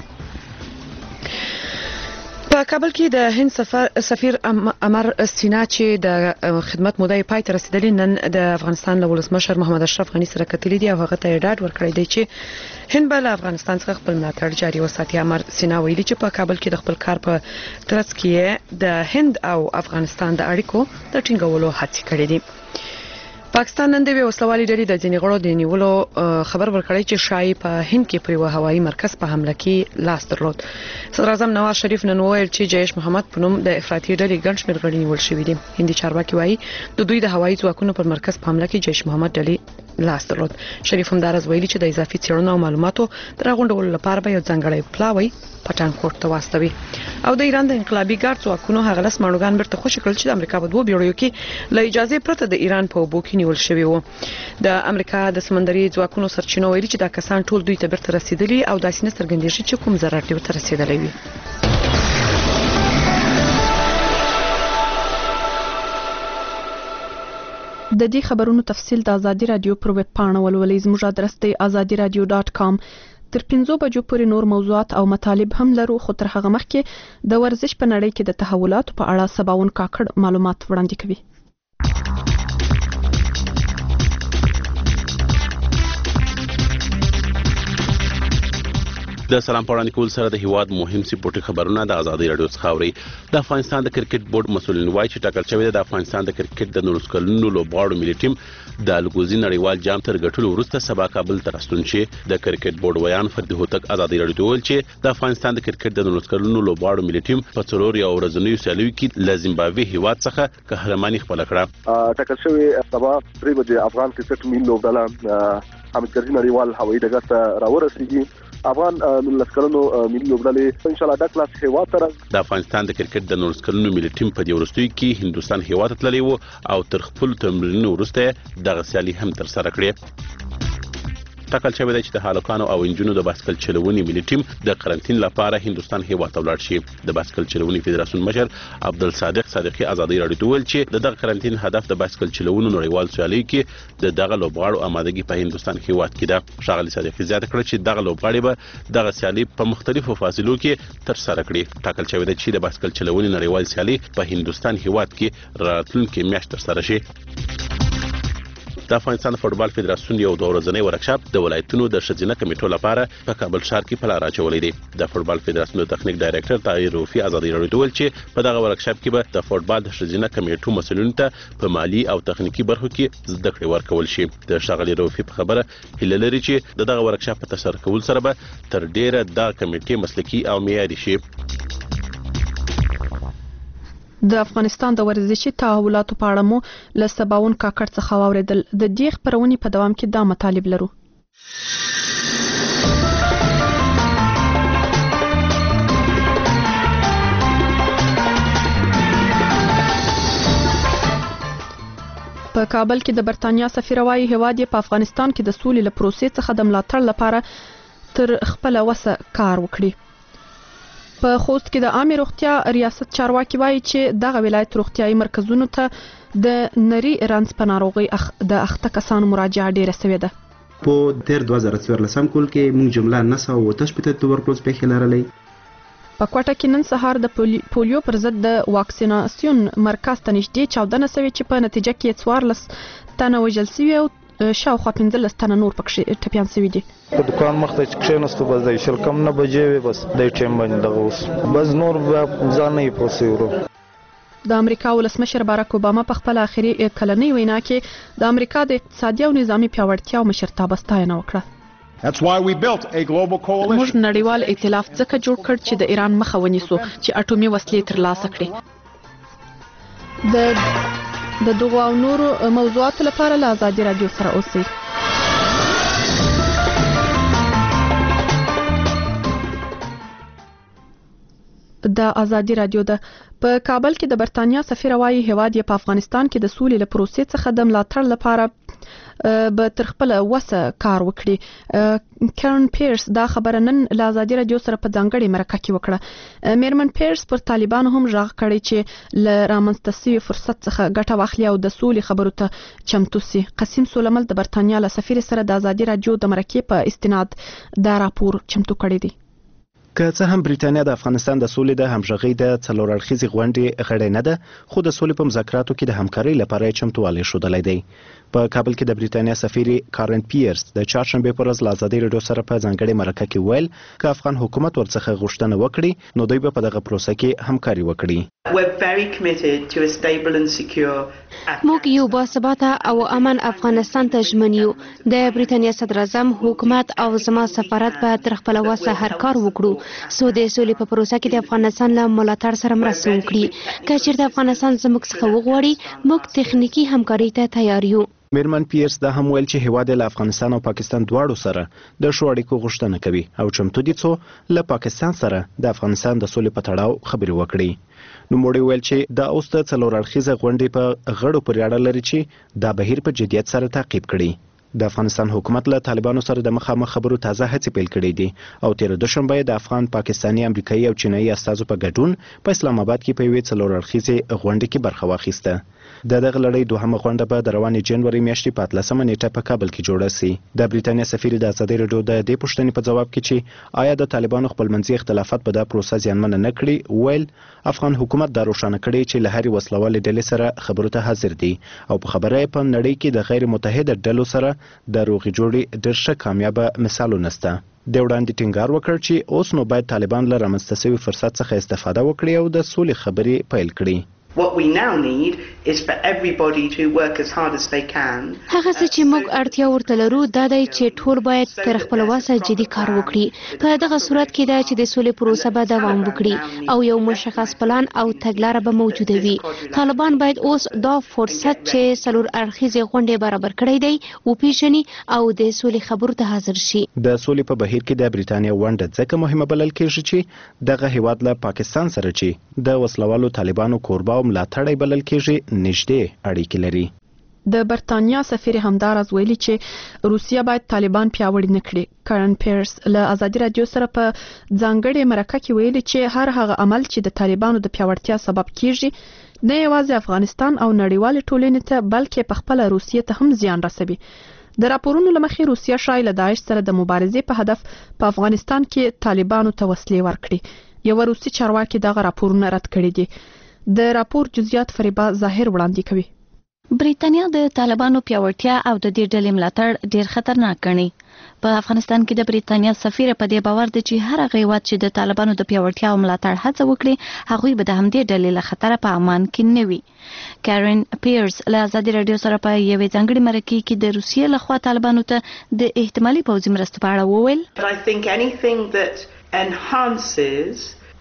په کابل کې د هند سفیر امر سینا چې د خدمت موده پای ته رسیدلی نن د افغانستان له ولسمشر محمد اشرف غنی سره کتلي دي او هغه ته ډاډ ورکړی دی چې هند به له افغانستان څخه خپل ملاتړ جاري وساتي. امر سینا ویلي چې په کابل کې د خپل کار په ترڅ کې د هند او افغانستان د اړیکو د ټینګولو هڅې کړې دي. پاکستان نن د وسلوالي ډلې د ځینې غړو د نیولو خبر ورکړی چې شایي په هند کې پر یو هوایي مرکز په حمله کې لاس درلود. صدر اعظم نواز شریف نن وویل چې جیش محمد په نوم د افراطي ډلې ګڼ شمېر غړي نیول شوي دي. هندي چارواکي وایي د دوی د هوایي ځواکونو پر مرکز په حمله کې جیش محمد ډلې لاس درلود. شریف همدارس ویلي چې د اضافي څېړنو او معلوماتو د راغونډولو لپاره به یو ځانګړی پلاوی پټانکوټ ته واستوي. او د ایران د انقلابي ګارد ځواکونو هغه لس ماڼوګان بیرته خوشي کړل چې د امریکا په دوه بیړیو کې له اجازې پرته د ایران په اوبو کې نیول شوي وو. د امریکا د سمندري ځواکونو سرچینو ویلي چې دا کسان ټول دوی ته بیرته رسیدلي او داسې نه څرګندېږي چې کوم ضرر دوی ته رسیدلی وي. د دې خبرونو تفصیل د ازادي رادیو پر ویب پاڼه ولولئ. زموږ ادرس دی ازادي رادیو ډاټ کام. تر پنځو بجو پورې نور موضوعات او مطالب هم لرو، خو تر هغه مخکې د ورزش په نړۍ کې د تحولاتو په اړه سباون کاکړ معلومات وړاندې کوي. د سلام پوړاندې کول سره د هیواد مهم سپورټي خبرونه د ازادي رادیو څخه اوري. د افغانستان د کرکټ بورډ مسولین وایي چې ټاکل شوی د افغانستان د کرکټ د نولس کلونو لوبغاړو ملي ټیم د الګوزي نړیوال جام تر ګټلو وروسته سبا کابل ته راستون شي. د کرکټ بورډ ویان فردي هوتک ازادي رادیو ته ویل چې د افغانستان د کرکټ د نولس کلونو لوبغاړو ملي ټیم په څلور یو ورځنیو سیالیو کې له زیمبابوې هیواد څخه قهرماني خپله کړه. ټاکل شوی سبا درې بجې افغان کرکټ ملي لوبډله حامد کرزي نړیوال هوایي ډګر ته راورسیږي. افغان نولس کلونو ملي لوبډلې ان شاء الله د کلاس هیواد تر د افغانستان د کرکټ د نولس کلونو ملي ټیم په دې وروستیو کې هندستان هیواد ته تللی و او تر خپل تمرینونو وروسته دغه سیالي هم ترسره کړې. ټاکل شوی دی چې د هلکانو او انجونو د بایسکل چلونې ملي ټیم د قرنطین لپاره هندستان هیواد ته ولاړ شي. د بایسکل چلونې فدراسیون مشر عبدالصادق صادقي ازادي رادیو ته ویل چې د دغه قرنطین هدف د بایسکل چلونو نړیوال سیالیو کې د دغه لوبغاړو آمادګي په هندستان هیواد کې ده. ښاغلي صادقي زیاته کړه چې دغه لوبغاړي به دغه سیالي په مختلفو فاصلو کې ترسره کړي. ټاکل شوی دی چې د بایسکل چلونې نړیوال سیالي په هندستان هیواد کې راتلونکې میاشت ترسره شي. د افغانستان فوټبال فدراسیون یو دوه ورځنی ورکشاپ د ولایتونو د ښځینه کمیټو لپاره په کابل ښار کې په لار اچولی دی. د فوټبال فدراسیون د تخنیک ډایرکټر طاهر روفي ازادي رادیو ته ویل چې په دغه ورکشاپ کې به د فوټبال د ښځینه کمیټو مسؤلینو ته په مالي او تخنیکي برخو کې زده کړې ورکول شي. د ښاغلي روفي په خبره هیله لري چې د دغه ورکشاپ په ترسره کولو سره به تر ډیره دا کمیټې مسلکي او معیاري شي. د افغانستان د ورزشي تحولاتو په اړه مو له سباون کاکړ څخه واورېدل. د دې خبرونې په دوام کې دا مطالب لرو. په کابل کې د برتانیا سفیر وايي هیواد یې په افغانستان کې د سولې له پروسې څخه د ملاتړ لپاره تر خپل وسه کار وکړي. په خوست کې د عامه روغتیا ریاست چارواکي وايي چې دغه ولایت روغتیايي مرکزونو ته د نری رنځ په ناروغي اخ د اخته کسانو مراجعه ډیره شوې ده. په تیر دوه زره څوارلسم کال کې موږ جمله نه سوه اوته شپېته توبرکلوز پیښې لرلې. په کوټه کې نن سهار د پولیو پر ضد د واکسیناسیون مرکز ته نږدې چاودنه شوې چې په نتیجه کې څوارلس تنه وژل شوي او شاوخوا پنځلس تنه نور پکې ټپیان شوي دي. په دکان مخ ته چې کښېناستو بس د شل کم نه بجې وې بس د ټایم باندې دغه اوس بس نور ځان نه یې پوسې ورو. د امریکا ولسمشر باراک اوباما په خپل اخري کلنۍ وینا کې د امریکا د اقتصادي او نظامی پیاوړتیا او مشرتابه ستاینه وکړه. That's why we built a global coalition. موږ نړیوال ائتلاف ځکه جوړ کړ چې د ایران مخه ونیسو چې اټومي وسلې ترلاسه کړي. د د دغو او نورو موضوعاتو لپاره له ازادي رادیو سره اوسئ. د ازادي رادیو د په کابل کې د برتانیا سفیر وايي هیواد یې په افغانستان کې د سولې له پروسې څخه د ملاتړ لپاره به تر خپل وسه کار وکړي. کارن پیرس دا خبره نن له ازادي رادیو سره په ځانګړې مرکه کې وکړه. میرمن پیرس پر طالبانو هم ژغ کړی چې له رامنځته شوي فرصت څخه ګټه واخلي او د سولې خبرو ته چمتو سي. قاسم سولمل د برتانیا له سفیر سره د ازادي رادیو د مرکې په استناد دا راپور چمتو کړی دی. که څه هم بریټانیا د افغانستان د سولې د همغږۍ د څلور اړخیزې غونډې غړی نه ده خو د سولې په مذاکراتو کې د همکارۍ لپاره یې چمتووالی ښودلی دی. په کابل کې د بریټانیا سفیر کارن پیرس د چهارشنبې په ورځ له ازادي رادیو سره په ځانګړې مرکه کې ویل که افغان حکومت ورڅخه غوښتنه وکړي نو دوی به په دغه پروسه کې همکاري وکړي. موږ یو باثباته او امن افغانستان ته ژمن یو. د بریټانیا صدر اعظم حکومت او زما سفارت به تر خپل وسه هر کار وکړو سو د سولې په پروسه کې د افغانستان له ملاتړ سره مرسته وکړي. که چیرته افغانستان زموږ څخه وغواړي موږ تخنیکی همکارۍ ته تیار یو. میرمن پیرس دا هم ویل چې هیواد له افغانستان او پاکستان دواړو سره د ښو اړیکو غوښتنه کوي او چمتو دي څو له پاکستان سره د افغانستان د سولې په تړاو خبرې وکړي. نوموړي ویل چې دا اوس د څلور اړخیزه غونډې په غړو پورې اړه لري چې دا بهیر په جدیت سره تعقیب کړي. د افغانستان حکومت له طالبانو سره د مخامخ خبرو تازه هڅې پیل کړې دي او تیر دوشنبه د افغان پاکستاني امریکایي او چینایي استازو په ګډون په اسلام آباد کې په یوې څلور اړخیزې غونډې کې برخه واخیسته. د دغه لړۍ دوهمه غونډه به د روانې جنوري میاشتې په اتلسمه نیټه په کابل کې جوړه سي. د بریټانیا سفیر د ازادي رادیو د دې پوښتنې په ځواب کې چې آیا د طالبانو خپلمنځي اختلافات په دا پروسه زیانمنه نه کړي ویل افغان حکومت دا روښانه کړي چې له هرې وسلوالې ډلې سره خبرو ته حاضر دي او په خبره یې په نړۍ کې د غیر متحده ډلو سره د روغې جوړې ډېر ښه کامیابه مثالونه شته. د وړاندې ټینګار وکړ چې اوس نو باید طالبان له رامنځته شوي فرصت څخه استفاده وکړي او د سولې خبرې پیل کړي. What we now need is for everybody to work as hard as they can. هغه څه چې موږ اړتیا ورته لرو دا دی چې ټول باید تر خپل وسه جدي کار وکړي. په دغه صورت کې دا چې د سولې پروسه به دوام وکړي او یو مشخص پلان او تګلاره به موجوده وي. طالبان باید اوس دا فرصت چې څلور اړخیزې غونډې برابر کړی دی وپیژني او د سولې خبرو ته حاضر شي. د سولې په بهیر کې د بریټانیا ونډه ځکه مهمه بلل کېږي چې دغه هیواد له پاکستان سره چې د وسلوالو طالبانو کوربه ملاتړی بلل کېږي نږدې اړیکې لري. د برتانیا سفیر همداراز ویلي چې روسیه باید طالبان پیاوړي نه کړي. کارن پیرس له ازادي رادیو سره په ځانګړې مرکه کې ویلي چې هر هغه عمل چې د طالبانو د پیاوړتیا سبب کیږي نه یوازې افغانستان او نړیوال ټولنې ته بلکې په خپل روسیه ته هم زیان رسوي. د راپورونو لمخې روسیه شایي له داعش سره د مبارزې په هدف په افغانستان کې طالبانو ته وسلې ورکړي. یو روسي چارواکي دغه راپورونه رد کړي دي. د راپور جزئیات فریبا ظاهر وړاندې کوي. بریټانیا د طالبانو پیاوړتیا او د دې ډلې ملاتړ ډیر خطرناک ګڼي. په افغانستان کې د بریټانیا سفیر په دې باور دی چې هر هغه هیواد چې د طالبانو د پیاوړتیا او ملاتړ هڅه وکړي هغوی به د همدې ډلې له خطره په امان کې نه وي. کارن پیرس له ازادي رادیو سره په یوې ځانګړې مرکې کې د روسیې لخوا طالبانو ته د احتمالي پوځي مرستو په اړه وویل. But I think anything that enhances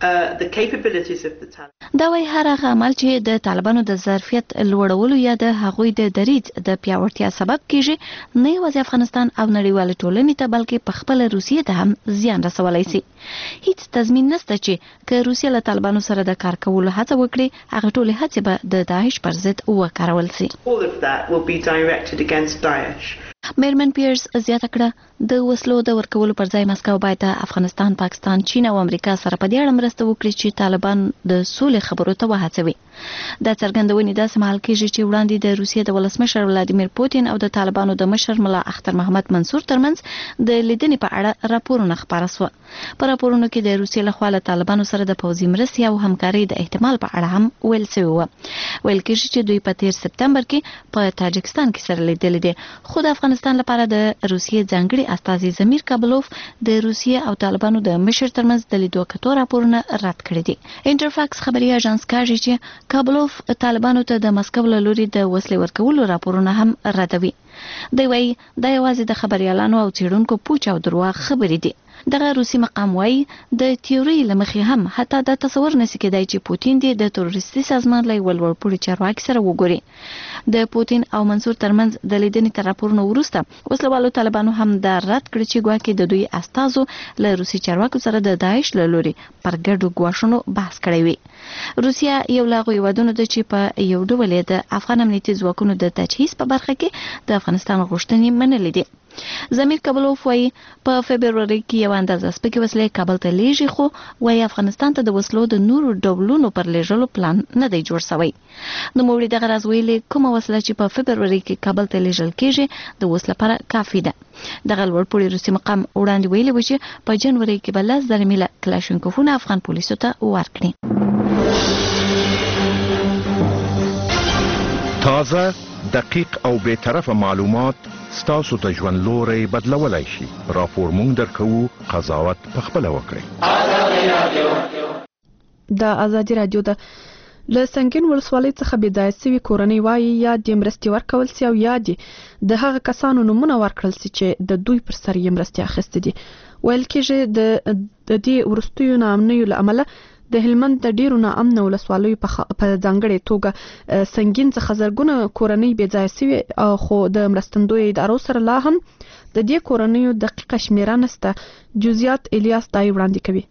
Uh, the capabilities of the Taliban. دا وایي هر هغه عمل چې د طالبانو د ظرفیت لوړولو یا د هغوی د دریځ د پیاوړتیا سبب کیږي نه یوازې افغانستان او نړیوال ټولنې ته بلکې په خپل روسیې ته هم زیان رسولی سي. هیڅ تضمین نشته چې که روسیه له طالبانو سره د کار کولو هڅه وکړي هغه ټولې هڅې به د داعش پر ضد وکارول سي. All of that will be directed against Daesh. میرمن پیرس زیاته کړه د وسلو د ورکولو پر ځای مسکو باید د افغانستان، پاکستان، چین او امریکا سره په دې اړه مرسته وکړي چې طالبان د سولې خبرو ته وهڅوي. دا څرګندونې داسې مهال کېږي چې وړاندې د روسیې د ولسمشر ولادیمیر پوتین او د طالبانو د مشر ملا اختر محمد منصور ترمنځ د لیدنې په اړه راپورونه خپاره سوه. په راپورونو کې د روسیې لخوا له طالبانو سره د پوځي مرستې او همکارۍ د احتمال په اړه هم ویل شوي وه. ویل کېږي چې دوی په تیر سپتمبر کې په تاجکستان کې سره لیدلي دي، خو د افغانستان لپاره د روسیې ځانګړي استازي زمیر کابلوف د روسیې او طالبانو د مشر ترمنځ د لیدو کتو راپورونه رد کړي دي. انټرفاکس خبري اژانس کاږي چې کابلوف طالبانو ته د مسکو له لوري د وسلې ورکولو راپورونه هم ردوي. دوی وایي دا یوازې د خبريالانو او څېړونکو پوچ او درواغ خبرې دي. دغه روسي مقام وایي د تیوري لمخې هم حتی د تصور نشي کېدای چې پوتین دی د تروریستي سازمان له ولورپوړي چارواکي سره وګوري. د پوتین او منصور ترمنځ د لیدنې تر راپورونو وروسته وسلوالو طالبانو هم دا رد کړی چې ګواکې د دوی استازو له روسي چارواکو سره د داعش له لوري پر ګډو ګواښونو بحث کړی وي. روسیا یو له هغو هیوادونو ده چې په یو ډول د افغان امنیتي ځواکونو د تجهیز په برخه کې د افغانستان غوښتنې منلې دي. زمیر کابلوف وایي په فبروري کې یو اندازه سپکې وسلې کابل ته لیږي، خو وایي افغانستان ته د وسلو د نورو ډولونو پر لیږلو پلان نه دی جوړ شوی. نوموړي دغه راز ویلي کومه وسله چې په فبروري کې کابل ته لیږل کېږي د اوس لپاره کافي ده. دغه لوړپوړي روسي مقام وړاندې ویلي و چې په جنوري کې به لس زره میله کلاشینکوفونه افغان پولیسو ته ورکړي. تازه، دقیق او بی‌طرفه معلومات ستاسو ته ژوند لوری بدلولای شي. راپور مونږ درکوو، قضاوت په خپله وکړئ. د ازادي راډیو د له سنگین ولسوالۍ څخه بېځایه سوي کورنۍ وایي یا د مرستې ورکول سي او یا د هغه کسانو نومونه ورکړل سي چې د دوی پر سر یې مرستې اخیستې دي. ویل کېږي د دې وروستیو ناامنیو له امله د هلمند د ډیرو ناامنه ولسوالیو په ځانګړې توګه سنگین څخه زرګونه کورنۍ بېځایه سوي، خو د مرستندویو ادارو سره لا هم د دې کورنیو دقیقه شمیره نشته. جزئیات الیاس دای وړاندې کوي.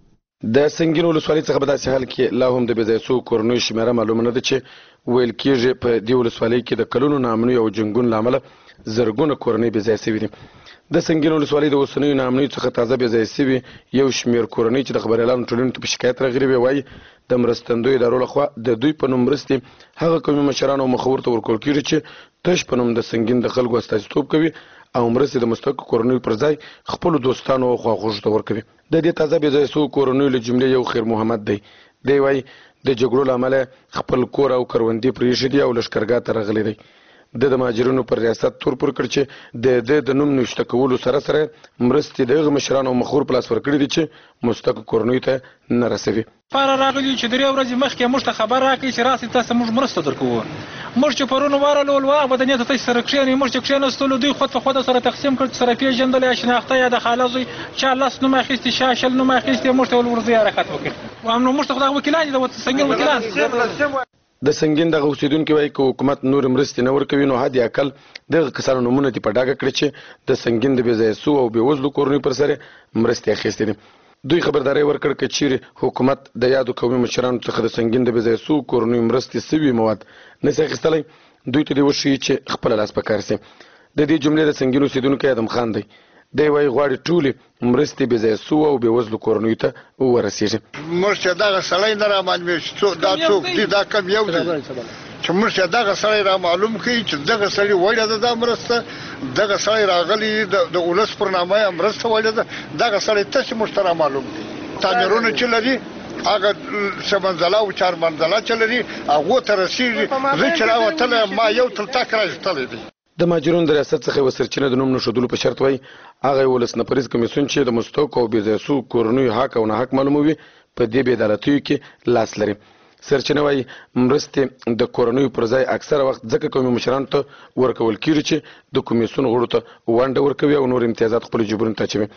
د سنگین ولسوالۍ څخه په داسې حال کې لا هم د بېځایه سوو کورنیو شمیره معلومه نه ده چې ویل کېږي په دې ولسوالۍ کې د کلونو ناامنیو او جنګونو له امله زرګونه کورنۍ بېځایه سوي دي. د سنگین ولسوالۍ د اوسنیو ناامنیو څخه تازه بېځایه سوي یو شمېر کورنۍ چې د خبریالانو ټولنې ته په شکایت راغلي وې وایي د مرستندویو ادارو لخوا د دوی په نوم مرستې هغه قومي مشرانو او مخورو ته ورکول کېږي چې تش په نوم د سنگین د خلکو استازیتوب کوي او مرستې د مستحقو کورنیو پر ځای خپلو دوستانو او خواخوږو ته ورکوي. د دې تازه بېځایه سوو کورنیو له جملې یو خیر محمد دی. دی وایي د جګړو له امله خپل کور او کروندې پرېښي دي او لښکرګاه ته راغلی دی. د د مهاجرینو پر ریاست تور پر کړ چې د د د نوم نوشته کولو سره سره مرستې د هغه مشرانو او مخور په لاس ورکړي دي چې مستحقو کورنیو ته نه رسوي. پاره راغلي چې درې ورځې مخکې موږ ته خبر راکړي چې راسئ تاسو موږ مرسته درکوو. موږ چې پرون وارلو ول واه بدنیت ته سره کښېنئ، موږ چې کښېنستلو دوی خود په خود سره تقسیم کړ، سره پیژندل یا شناخته یا د خاله زوی چا لاس نوم اخیستي، چا شل نوم اخیستي، موږ ته ول ورځي حرکت وکړ. او موږ ته خدای وکیلان دي د سنگین وکیلان. د سنگین دغه اوسیدونکو وایي که حکومت نور مرستې نه ورکوي نو حد اقل دغه کسانو نومونه دې په ډاګه کړي چې د سنگین د بېځایه سوو او بېوزلو کورنیو پر سر مرستې اخیستې دي. دوی خبرداری ورکړ که چیرې حکومت د یادو قومي مشرانو څخه د سنگین د بېځایه سوو کورنیو مرستې سوي مواد نسي اخیستلی، دوی ته دې وښیي چې خپله لاس په کار سي. د دې جملې د سنگین اوسیدونکی ادم خان دی. دی وایي غواړي ټولې مرستې بېځایه سوو او بېوزلو کورنیو ته ورسېږي. موږ چې دغه سړی نه رامعلومېږي چې دا څوک دي، دا کم یو دی چې موږ چې دغه سړی رامعلوم کړي چې دغه سړي وړې ده دا مرسته، دغه سړی راغلی د ولس پر نامه یې مرسته وړې ده، دغه سړی ته چې موږ ته رامعلوم کړي. تعمیرونه چې لري هغه څه منزله او چار منزله چې لري هغو ته رسېږي. زه چې راوتلی ما یو تلتک راایستلی دی. د مهاجرینو د ریاست څخه یوه سرچینه د نوم نښودلو په شرط وایي هغه یو ولس نفریز کمیسیون چې د مستحقو او بېځایه سوو کورنیو حق او ناحق معلوموي په دې بېعدالتیو کې لاس لري. سرچینه وایي مرستې د کورنیو پر ځای اکثره وخت ځکه قومي مشرانو ته ورکول کېږي چې د کمیسیون غړو ته ونډه ورکوي او نور امتیازات خپلو جیبونو ته اچوي.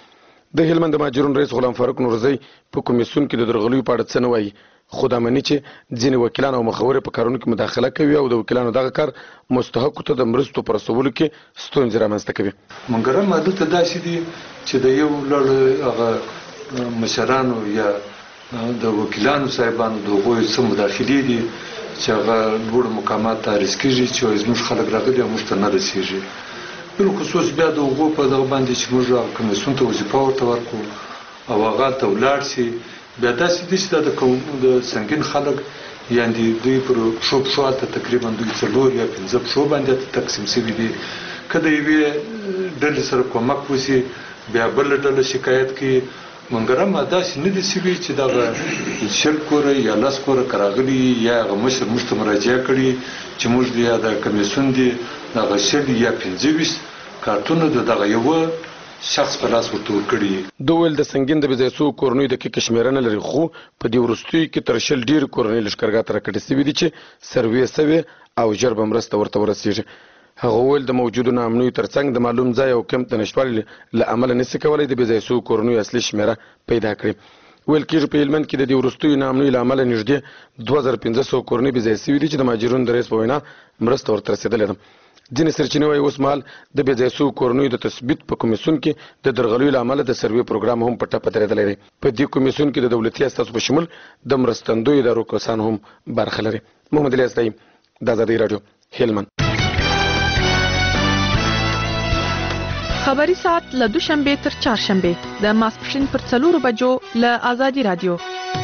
د هلمند د مهاجرون رئیس غلام فاروق نورزی په کمیسیون کې د درغلیو په اړه څه نه وایي، خو دا مني چې ځینې وکیلان او مخورې په کارونو کې مداخله کوي او د وکیلانو دغه کار مستحقو ته د مرستو په رسولو کې ستونزې رامنځته کوي. منګرم دلته داسې دي چې د یو لړ هغه مشرانو یا د وکیلانو صاحبانو د هغوی څه مداخلې دي چې هغه لوړ مقامات ته رسېږي چې زموږ خلک راغلي او موږ ته نه رسېږي. بالخصوص بیا د هغو په دغه باندې چې موږ هغه کمیسیون ته وظیفه ورته ورکړو او هغه ته ولاړ شي، بیا داسې دي چې دا د قوم د سنګین خلک یعنې دوی پر پښو پښو هلته تقریبا دوی څلور یا پنځه پښو باندې هلته تقسیم شوي دي. که د یوې ډلې سره کومک وشي بیا بله ډله شکایت کوي. منګرم داسې نه دي شوي چې دغه شل کوره یا لس کوره که راغلي یا هغه مشر موږ ته مراجعه کړي چې موږ د یا د کمیسیون دي دغه شل یا پنځه ویشت کارتونه د دغه یوه شخص په لاس ورته ورکړي. د ویل د سنګین د بې ځای سوو کورنیو دقیقه شمېره نه لري، خو په دې وروستیو کې تر شل ډېرې کورنۍ لښکرګاه ته راکډې شوي دي چې سروې شوې او ژر به مرسته ورته ورسېږي. هغه ویل د موجودو ناامنیو ترڅنګ د معلوم ځای او کمپ د نشتوالي له امله نشي کولی د بې ځای سوو کورنیو اصلي شمېره پیدا کړي. ویل کېږي په هلمند کې د دې وروستیو ناامنیو له امله نږدې دوه زره پنځه سوه کورنۍ بې ځای شوي دي چې د مهاجرونو د رئیس په وینا مرسته ورته رسېدلې ده. ځینې سرچینې وایي اوس مهال د بې ځای سوو کورنیو د تثبیت په کمیسیون کې د درغلیو له امله د سروې پروګرام هم په ټپه درېدلی دی. په دې کمیسیون کې د دولتي اساسو په شمول د مرستندویو ادارو کسان هم برخه لري. محمد الیاس دایم، د ازادۍ راډیو، هلمند. خبری ساعت له دوشنبه تر چهارشنبه د ماسپښین پر څلورو بجو له ازادي رادیو.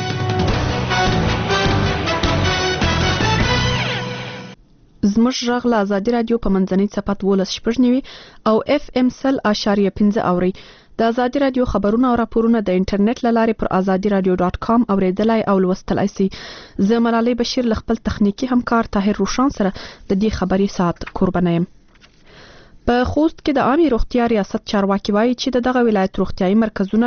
زموږ غږ له ازادي رادیو په منځنۍ څپه دولس شپږ نوي او اف ام سل اشاریه پنځه اوري. د ازادي رادیو خبرونه او راپورونه د انټرنیټ له لارې پر ازادي رادیو ډاټ کام اوریدلای او لوستلای شئ. زه ملالۍ بشیر له خپل تخنیکي همکار طاهر روشان سره د دې خبري ساعت قربانه یم. په خوست کې د عامه روغتیا ریاست چارواکي وایي چې دغه ولایت روغتیايي مرکزونه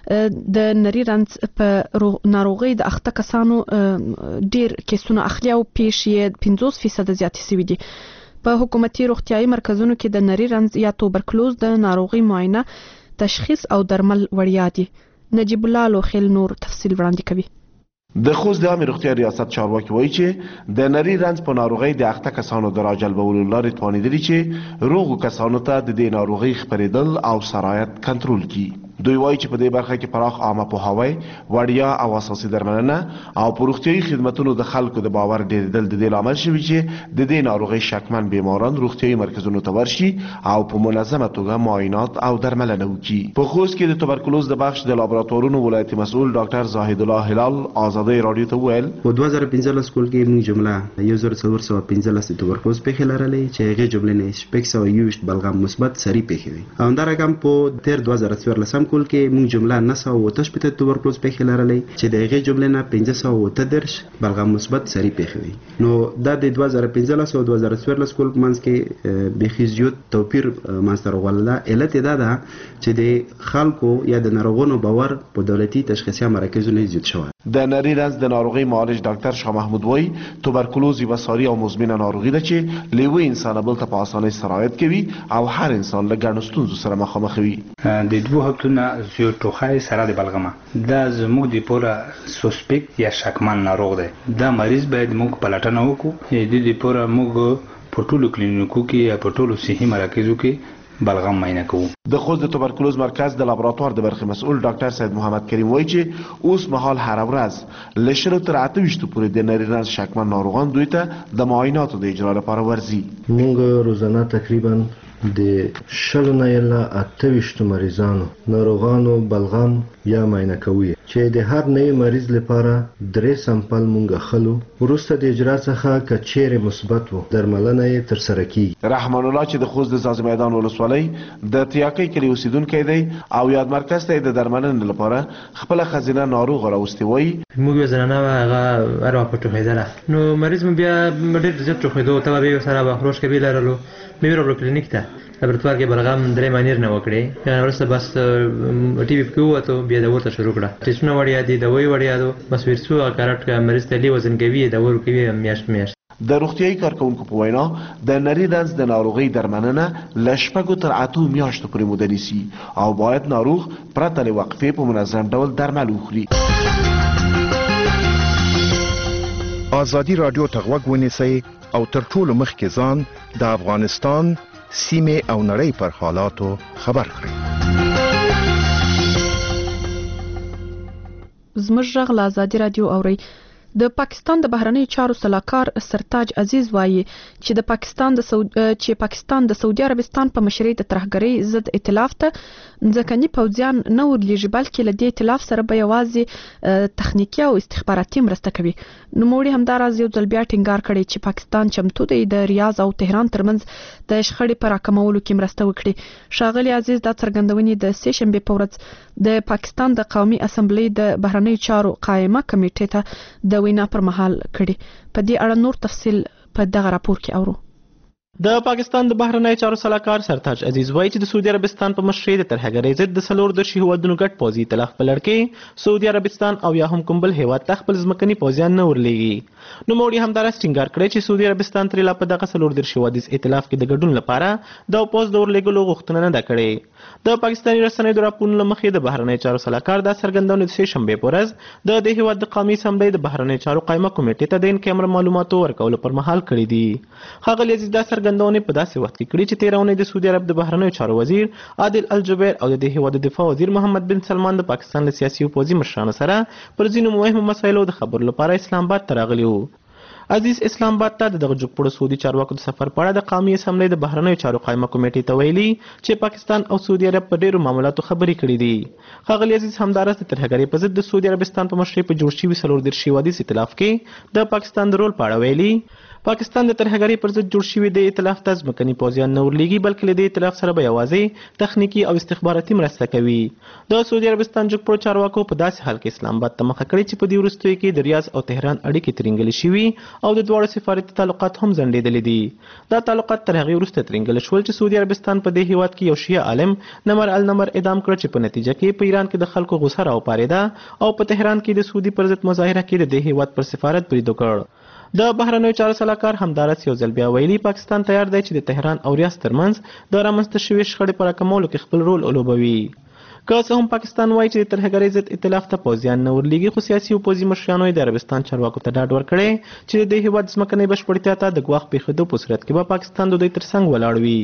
د نری رنځ په ناروغي د اخته کسانو ډیر کیسونه اخلي او پیښې پنځوس فیصد زیاتې شوي دي. په حکومتي روغتیايي مرکزونو کې د نری رنځ یا توبرکلوز د ناروغي معاینه، تشخیص او درمل وړیا دي. نجیب الله لوخیل نور تفصیل وړاندې کوي. د خوست د عامه روغتیا ریاست چارواکي وایي چې د نری رنځ په ناروغۍ د اخته کسانو د راجلبولو لارې توانېدلي چې روغو کسانو ته د دې ناروغۍ خپرېدل او سرایت کنټرول کړي. دوی وایي چې په دې برخه کې پراخ عامه پوهاوی، وړیا او اساسي درملنه او په روغتیايي خدماتو د خلکو د باور ډېرېدل د دې لامل شوي چې د دې ناروغۍ شکمن بیماران روغتیايي مرکزونو ته ورشي او په منظمه توګه معاینات او درملنه وکړي. په خوست کې د توبرکلوز د بخش د لابراتوارونو ولایتي مسؤل ډاکټر زاهد الله هلال ازادۍ راډیو ته وویل په دوه زره پنځلس کال کې موږ جمله یو زر څلور سوه پنځلس د توبرکلوز پیښې لرلې چې هغې جملې نه شپږ سوه یوویشت بلغم مثبت سري پیښې وې. همدارنګه په تېر دوه زره څوارلسم کال کې موږ جمله نه سوه اوته شپېته توبرکلوز پیښې لرلې چې د هغې جملې نه پنځه سوه اوته دېرش بلغم مثبت سري پیښې وې. نو دا د دوه زره پنځلس او دوه زره څوارلس کال په منځ کې بیخي زیات توپیر منځته راغلی. علت یې دا ده چې د خلکو یا د ناروغانو باور په دولتي تشخیصي مراکزونو زیات شوی. د نری رنځ د ناروغۍ معالج ډاکټر شاه محمود وایي توبرکلوز یوه ساري او مزمنه ناروغي ده چې له یوه انسانه بل ته په اسانۍ سرایت کوي او هر انسان له ګڼو ستونزو سره مخامخ وي. د دوه هفتونه زیات ټوخی سره د بلغمه دا زموږ دپاره سوسپیکټ یا شکمن ناروغ دی. دا مریض باید موږ پلټنه وکړو. د دې دپاره موږ په ټولو کلینیکو کې یا په ټولو صحي مراکزو کې بلغم معاینه کوو. د خوست د توبرکلوز مرکز د لابراتوار د برخې مسؤل ډاکټر سید محمد کریم وایي چې اوس مهال هره ورځ له شلو تر اته ویشتو پورې د نری رنځ شکمن ناروغان دوی ته د معایناتو د اجرا لپاره ورځي. موږ روزانه تقریبا د شلو نه اله اته ویشتو مریضانو ناروغانو بلغم یا معاینه کوي چې د هر نوي مریض لپاره درې سمپل مونږ اخلو. وروسته د اجرا څخه که چیرې مثبت و درملنه یې ترسره کیږي. رحمان الله چې د خوست د ځاځي میدان ولسوالۍ د تیاکۍ کلي اوسیدونکی دی او یاد مرکز ته د درملنې لپاره خپله ښځینه ناروغه راوستې وایي موږ یوه زنانه وه هغه هر وخت په ټوخېدله نو مریض مو بیا ډېر زیات ټوخېدو ته به بیا ورسره به خروش کوي لرلو مې وروړو کلینیک ته لابراتوار کې بلغم درې مانیر نه وکړې بیا وروسته بس ټي وي کې ووتو بیا دوا ورته شروع کړه ټېسټونه وړیا دي دوایي وړیا دو بس ورسو هغه کارټ مریض ته لې وزن کوي دوا ورکوي میاشت میاشت. د روغتیايي کارکونکو په وینا د نري رنځ د ناروغۍ درملنه له شپږو تر اتو میاشتو پورې موده نیسي او باید ناروغ پرته له وقفې په منظم ډول درمل وخوري. ازادي رادیو ته غوږ ونیسئ او تر ټولو مخکې ځان د افغانستان سیمې او نړۍ پر حالاتو خبر کړئ. زموږ غږ له ازادي رادیو اورئ. د پاکستان د بهرنی چارو سلاکار سرتاج عزیز وایي چې د پاکستان د سعود... چې پاکستان د سعودي عربستان په مشرۍ د ترهګرۍ ضد ائتلاف ته ځکهني پوځیان نه ورلیږي بلکې له دې ائتلاف سره به یوازې تخنیکی او استخباراتي مرسته کوي. نوموړي همداراز یو ځل بیا ټینګار کړی چې پاکستان چمتو دی د ریاض او تهران ترمنځ د شخړې پر راکمولو کې مرسته وکړي. ښاغلي عزیز دا څرګندونې د سې شنبې په ورځ د پاکستان د قومي اسمبلی د بهرنی چارو قائمه کمیټې ته د وینا پر مهال کړي. په دې اړه نور تفصیل په دغه راپور کې اورو. د پاکستان د بهرنی چارو سلاکار سرتاج عزیز وایي چې د سعودي عربستان په مشرۍ د ترهګرۍ ضد د څلور دېرشو هیوادونو ګډ پوځي ائتلاف په لړ کې سعودي عربستان او یا هم کوم بل هیواد ته خپل ځمکني پوځیان نه ورلیږي. نوموړي همداراز ټینګار کړی چې سعودي عربستان ترې لا په دغه څلور دېرش هیوادیز ائتلاف کې د ګډون لپاره د پوځ د ورلیږلو غوښتنه نه ده کړې. د پاکستاني رسنیو د راپورونو له مخې د بهرنی چارو سلاکار دا څرګندونه د سې شنبې په ورځ د دې هیواد د قومي اسمبلی د بهرنی چارو قائمه کمیټې ته د ان کیمرا معلوماتو ورکولو پر مهال کړي دي. ښاغلي عزیز دا څرګندونه په داسې وخت کې کړي چې تېره اونۍ د سعودي عرب د بهرنیو چارو وزیر عادل الجبیر او د دې هیواد د دفاع وزیر محمد بن سلمان د پاکستان له سیاسي او پوځي مشرانو سره پر ځینو مهمو مسایلو د خبرو لپاره اسلام آباد ته راغلي وو. عزیز اسلام آباد ته د دغه جګپوړو سعودي چارواکو د سفر په اړه د قومي اسمبلی د بهرنیو چارو قائمه کمیټې ته ویلي چې پاکستان او سعودي عرب په ډیرو معاملاتو خبرې کړې دي. ښاغلي عزیز همداراز د ترهګرۍ په ضد د سعودي عربستان په مشرۍ په جوړ شوي څلور دېرش هیوادیز ائتلاف کې د پاکستان د رول په اړه ویلي. پاکستان د ترهګرۍ پر ضد جوړ شوي د ائتلاف ته ځمکني پوځیان نه ورلیږي بلکې له دې ائتلاف سره به یوازې تخنیکي او استخباراتي مرسته کوي. د سعودي عربستان جګپوړو چارواکو په داسې حال کې اسلام آباد ته مخه کړې چې په دې وروستیو کې د ریاض او تهران اړیکې ترینګلې شوي او د دواړو سفارتي تعلقات هم ځنډېدلي دي. دا تعلقات تر هغې وروسته ترینګل شول چې سعودي عربستان په دې هیواد کې یو شیعه عالم نمر النمر اعدام کړ چې په نتیجه کې په ایران کې د خلکو غوسه راوپارېده او په تهران کې د سعودي پر ضد مظاهره کې د دې هیواد پر سفارت برید وکړ. د بهرنیو چارو سلاکار همداراز یو ځل بیا ویلي پاکستان تیار دی چې د تهران او ریاض ترمنځ د رامنځته شوې شخړې په راکمولو کې خپل رول ولوبوي. که څه هم پاکستان وایي چې د ترهګرۍ ضد ائتلاف ته پوځیان نه ورلیږي خو سیاسي او پوځي مشرانو یې د عربستان چارواکو ته ډاډ ورکړی چې د دې هیواد ځمکنۍ بشپړتیا ته د ګواښ پېښېدو په صورت کې به پاکستان د دوی تر څنګ ولاړ وي.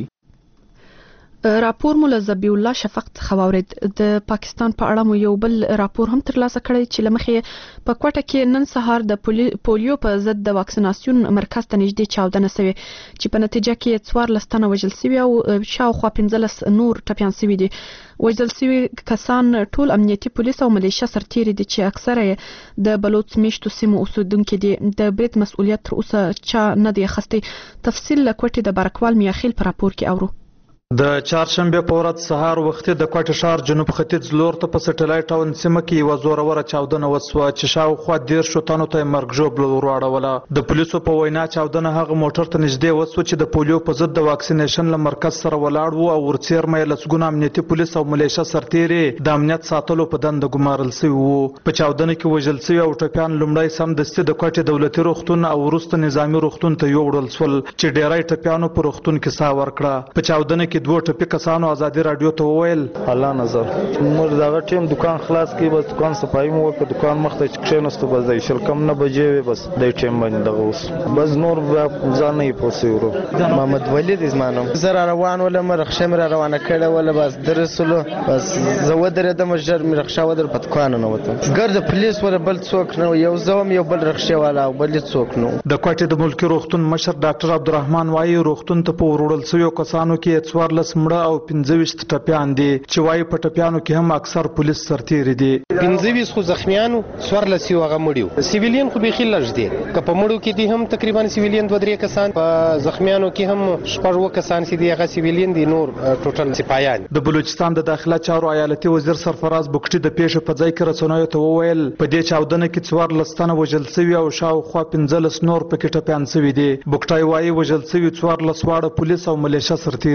راپور مو له ذبیح الله شفق څخه واورید. د پاکستان په اړه مو یو بل راپور هم ترلاسه کړی چې له مخې په کوټه کې نن سهار د پولیو په ضد د واکسیناسیون مرکز ته نږدې چاودنه سوې چې په نتیجه کې څوارلس تنه وژل سوي او شاوخوا پنځلس نور ټپیان سوي دي. وژل سوي کسان ټول امنیتي پولیس او ملیشه سرتیري دي چې اکثره یې د بلوچ میشتو سیمو اوسیدونکي دي. د برید مسؤلیت تر اوسه چا نه دی اخیستی. تفصیل له کوټې د برکوال میاخیل په راپور کې اورو. د چهارشنبه په ورځ سهار وختي د کوټې ښار جنوب ختیځ لور ته په سټلایټ ټاون سیمه کې یوه زوروره چاودنه وسوه چې شاوخوا دېرشو تنو ته یې مرګ ژوبله ور واړوله. د پولیسو په وینا چاودنه هغه موټر ته نږدې وسوه چې د پولیو په ضد د واکسینیشن له مرکز سره ولاړ وو او ورڅیرمه یې لسګونه امنیتي پولیس او ملیشه سرتیري د امنیت ساتلو په دنده ګمارل سوي وو. په چاودنه کې وژل سوي او ټپیان لومړی سمدستي د کوټې دولتي روغتون او وروسته نظامي روغتون ته یوړل سول چې ډیری ټپیانو په روغتون کې ساه ورکړه. په چاودنه کې دوه ټپي کسان ازادي رادیو ته وویل الله نظر موږ دغه ټیم دکان خلاص کی بس دکان صفایي مو وکړه دکان مخ ته کښیناستو بس د شل کم نه بجې وي بس د ټیم باندې دغه اوس بس نور ځان نه پوسیورو. محمد ولید زمانم زرا روان ولا مرخصه مر روانه کړه ولا بس درسلو بس زو درې د مجر مرخصه ودر په دکان نه وته ګرد پولیس ولا بل څوک نه یو زوم یو بل رخصه والا بل څوک نو. د کوټې د ملکی روغتون مشر ډاکټر عبدالرحمن وایي روغتون ته په وروړل سویو کسانو کې څوارلس مړه او پنځه ویشت ټپیان دي چې وایي په ټپیانو کې هم اکثر پولیس سرتیري دي. پنځه ویشت خو زخمیانو څوارلس یو هغه مړیو سیویلین خو بیخي لږ دي که په مړو کې دي هم تقریبا سیویلین دوه درې کسان په زخمیانو کې هم شپږ اووه کسان چې دي هغه سیویلین دي نور ټوټل سپایان. د بلوچستان د داخله چارو ایالتي وزیر سرفراز بوکټي د پیښې په ځای کې رسنیو ته وویل په دې چاودنه کې څوارلس تنه وژل سوي او شاوخوا پنځلس نور پکې ټپیان سوي دي. بوکټي وایي وژل سوي څوارلس واړه پولیس او ملیشه سرتیري دي.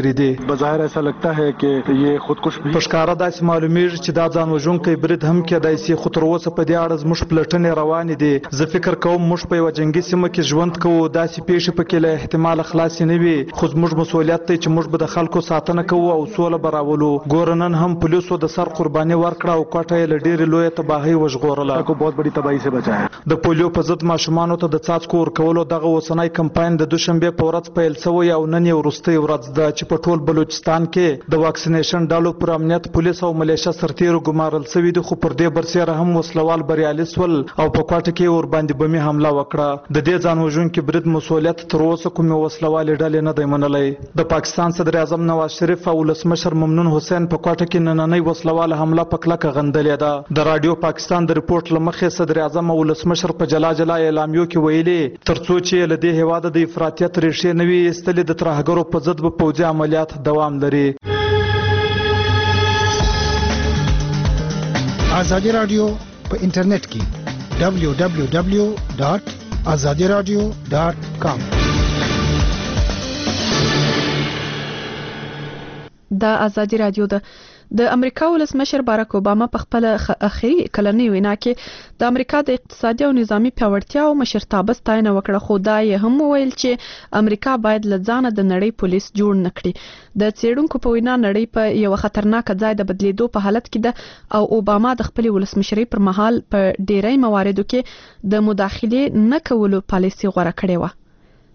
बज़ाहिर ऐसा लगता है कि ये खुदकुश भी پښکارا داسې معلومیږي چې دا ځان وژونکی برید هم کېدای شي خو تر اوسه په دې اړه زموږ پلټنې روانې دي زه فکر کوم موږ په یوه جنګي سیمه کې ژوند کوو داسې پیښې پکې له احتماله خلاصې نه وي خو زموږ مسؤلیت دی چې موږ به د خلکو ساتنه کوو او سوله به راولو ګوره نن هم پولیسو د سر قرباني ورکړه او کوټه یې له ډېرې لویه تباهۍ وژغورله کو बहुत बड़ी तबाही से बचा है د پولیو په ضد ماشومانو ته د څاڅکو ورکولو دغه اوسنی کمپاین د دوشنبه په ورځ پیل شوی او نن یې وروستۍ ورځ ده چې په ټول بلوچستان کې د واکسینیشن ډالو پر امنیت پولیس او ملیشه سرتیرو ګمارل شوي دي خو پر دې برسېره هم وسلوال بریالي سول او په کوټه کې ورباندې بمي حمله وکړه د دې ځان وژونکي برید مسؤلیت تر اوسه کومې وسلوالې ډلې نه دی منلی د پاکستان صدر اعظم نواز شریف او ولسمشر ممنون حسین په کوټه کې نننۍ وسلواله حمله په کلکه غندلې ده د رادیو پاکستان د رپورټ له مخې صدر اعظم او ولسمشر په جلا جلا اعلامیو کې ویلي تر څو چې له دې هېواده د افراطیت ریښې نه وي ایستلې د ترهګرو په ضد به پوځي عملیات دوام لري ازادي رادیو په انټرنیټ کې دبلیو دبلیو دبلیو ډاټ ازادي رادیو ډاټ کام د ازادي رادیو د د امریکا ولسمشر باراک اوباما په خپل اخري کلنۍ وینا کې د امریکا د اقتصادي او نظامی پیاوړتیا او مشرتابه ستاینه وکړه خو دا یې هم وویل چې امریکا باید له ځانه د نړۍ پولیس جوړ نه کړي د څېړونکو په وینا نړۍ په یو خطرناک ځای د بدلیدو په حالت کې ده او اوباما د خپل ولسمشرۍ پر مهال په ډېری مواردو کې د مداخلې نه کولو پالیسي غوره کړې وه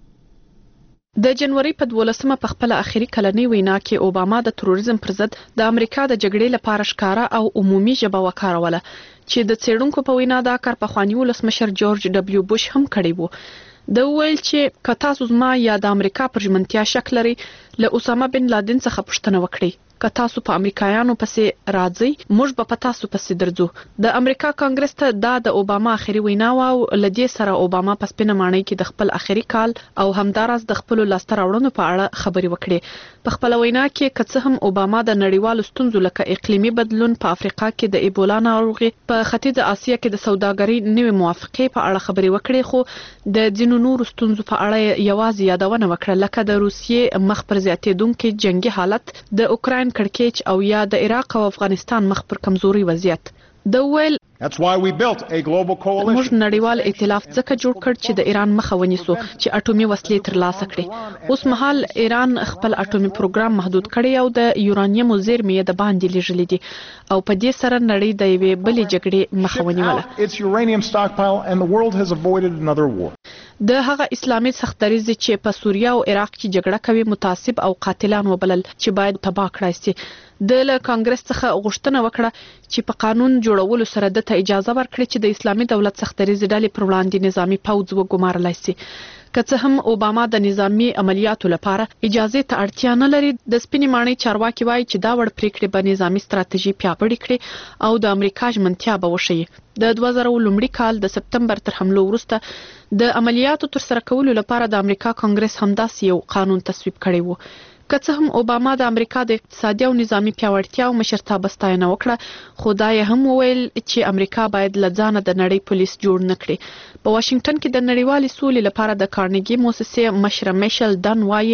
د جنوري په دولسمه په خپل اخري کلنۍ وینا کې اوباما د تروریزم پر ضد د امریکا د جګړې لپاره ښکارا او عمومي ژبه وکاروله چې د څېړونکو په وینا دا کار پخوانی ولسمشر جورج ډبلیو بوش هم کړی وو د ویل چې که تاسو زما یا د امریکا پر ژمنتیا شک لري له اسامه بن لادن څخه پوښتنه وکړئ که تاسو په امریکایانو پسې راځئ موږ به په تاسو پسې درځو د امریکا کانګرس ته دا د اوباما اخري وینا و او لدې سره اوباما په سپینه ماڼۍ کې د خپل اخري کال او همداراز د خپل لاسته راوړنو په اړه خبرې وکړې په خپل وینا کې که څه هم اوباما د نړیوالو ستونزو لکه اقلیمي بدلون په افریقا کې د ایبولا ناروغي په ختیځ اسیا کې د سوداګرۍ نوې موافقې په اړه خبرې وکړې خو د ځینو نورو ستونزو په اړه یوازې یادونه وکړه لکه د روسیې مخ پر زیاتېدونکي جنگي حالت د اوکراین کړکېچ او یا د عراق او افغانستان مخ پر کمزوري وضعیت د ویل That's why we built a global coalition. موږ نړیوال ائتلاف ځکه جوړ کړ چې د ایران مخه ونیسو چې اټومي وسلې ترلاسه کړي اوس مهال ایران خپل اټومي پروګرام محدود کړي او د یورانیم زیرمې د باندې لېږلې دي او په دې سره نړۍ د یوې بلې جګړې مخه ونیوله Its uranium stockpile and the world has avoided another war. د هغه اسلامي سختدریز چې په سوریه او عراق کې جګړه کوي متعصب او قاتلان وبلل چې باید تباه کړای شي د له کانګرس څخه غوښتنه وکړه چې په قانون جوړولو سره د ته اجازه ورکړي چې د اسلامي دولت سختدریز ډلې پر وړاندې نظامی پوځ وګمارلای شي که څه هم اوباما د نظامی عملیاتو لپاره اجازه ته اړتیا نه لري د سپینې ماڼۍ چارواکي وایي چې دا وړ پریکړې به نظامی ستراتیژي پیاوړې کړي او د امریکا ژمنتیا به وښیي د دوه زره لومړي کال د سپتمبر تر حملو وروسته د عملیاتو ترسره کولو لپاره د امریکا کانګرس همداسې یو قانون تصویب کړی وو که څه هم اوباما د امریکا د اقتصادي او نظامی پیاوړتیا او مشرتابه ستاینه وکړه خو دا یې هم وویل چې امریکا باید له ځانه د نړۍ پولیس جوړ نه کړي په واشنگټن کې د نړیوالې سولې لپاره د کارنګي موسسې مشره میشل دن وایي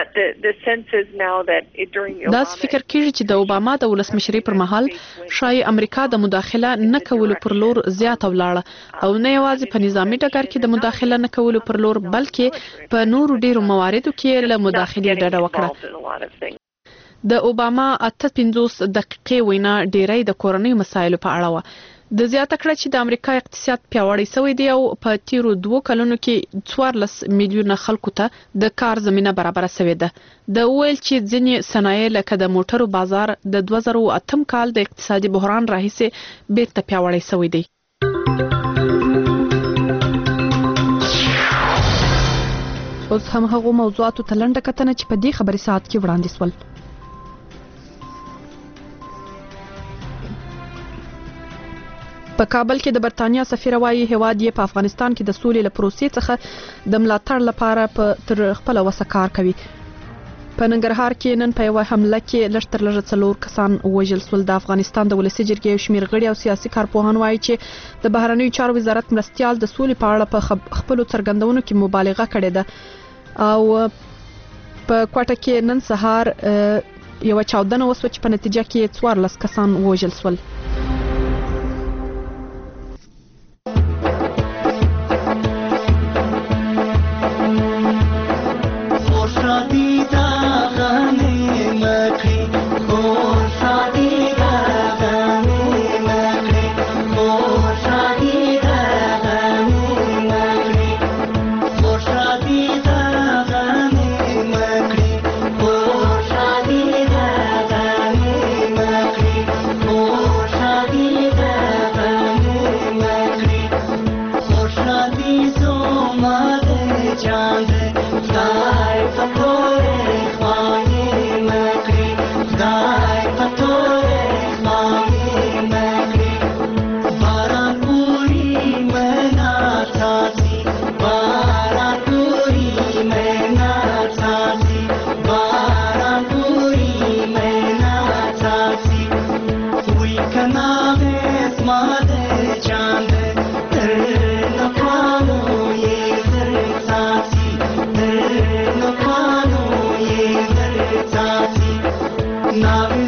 داس فکر کیږي چې د اوباما د ولسمشرۍ پر مهال شاید امریکا د مداخله نه کولو پر لور زیات ولاړه او نه یوازې په نظامی ډګر کې د مداخله نه کولو پر لور بلکې په نورو ډیرو مواردو کې له مداخلې ډډه وکړه د اوباما اته پنځوس دقیقې وینا ډیری د کورنۍ مسایلو په اړه و د زیاته کړه چې د امریکا اقتصاد پیاوړی شوی دی او په تیرو دوو کلونو کې څوارلس میلیونه خلکو ته د کار زمینه برابره شوې ده د ویل چې ځینې صنایع لکه د موټرو بازار د دوه زره اتم کال د اقتصادي بحران راهیسې بیرته پیاوړی شوی دی اوس هم هغو موضوعاتو ته لنډه کتنه چې په دې خبري ساعت کې وړاندې سول په کابل کې د برتانیا سفیر وایي هیواد یې په افغانستان کې د سولې له پروسې څخه د ملاتړ لپاره په تر خپل وسه کار کوي په ننګرهار کې نن په یوه حمله کې لږ تر لږه څلور کسان وژل شول د افغانستان د ولسي جرګې یو شمېر غړي او سیاسي کارپوهان وایي چې د بهرنیو چارو وزارت مرستیال د سولې په اړه په خپلو څرګندونو کې مبالغه کړې ده او په کوټه کې نن سهار یو چاودنه وسوه چې په نتیجه کې څوارلس کسان وژل شول. Now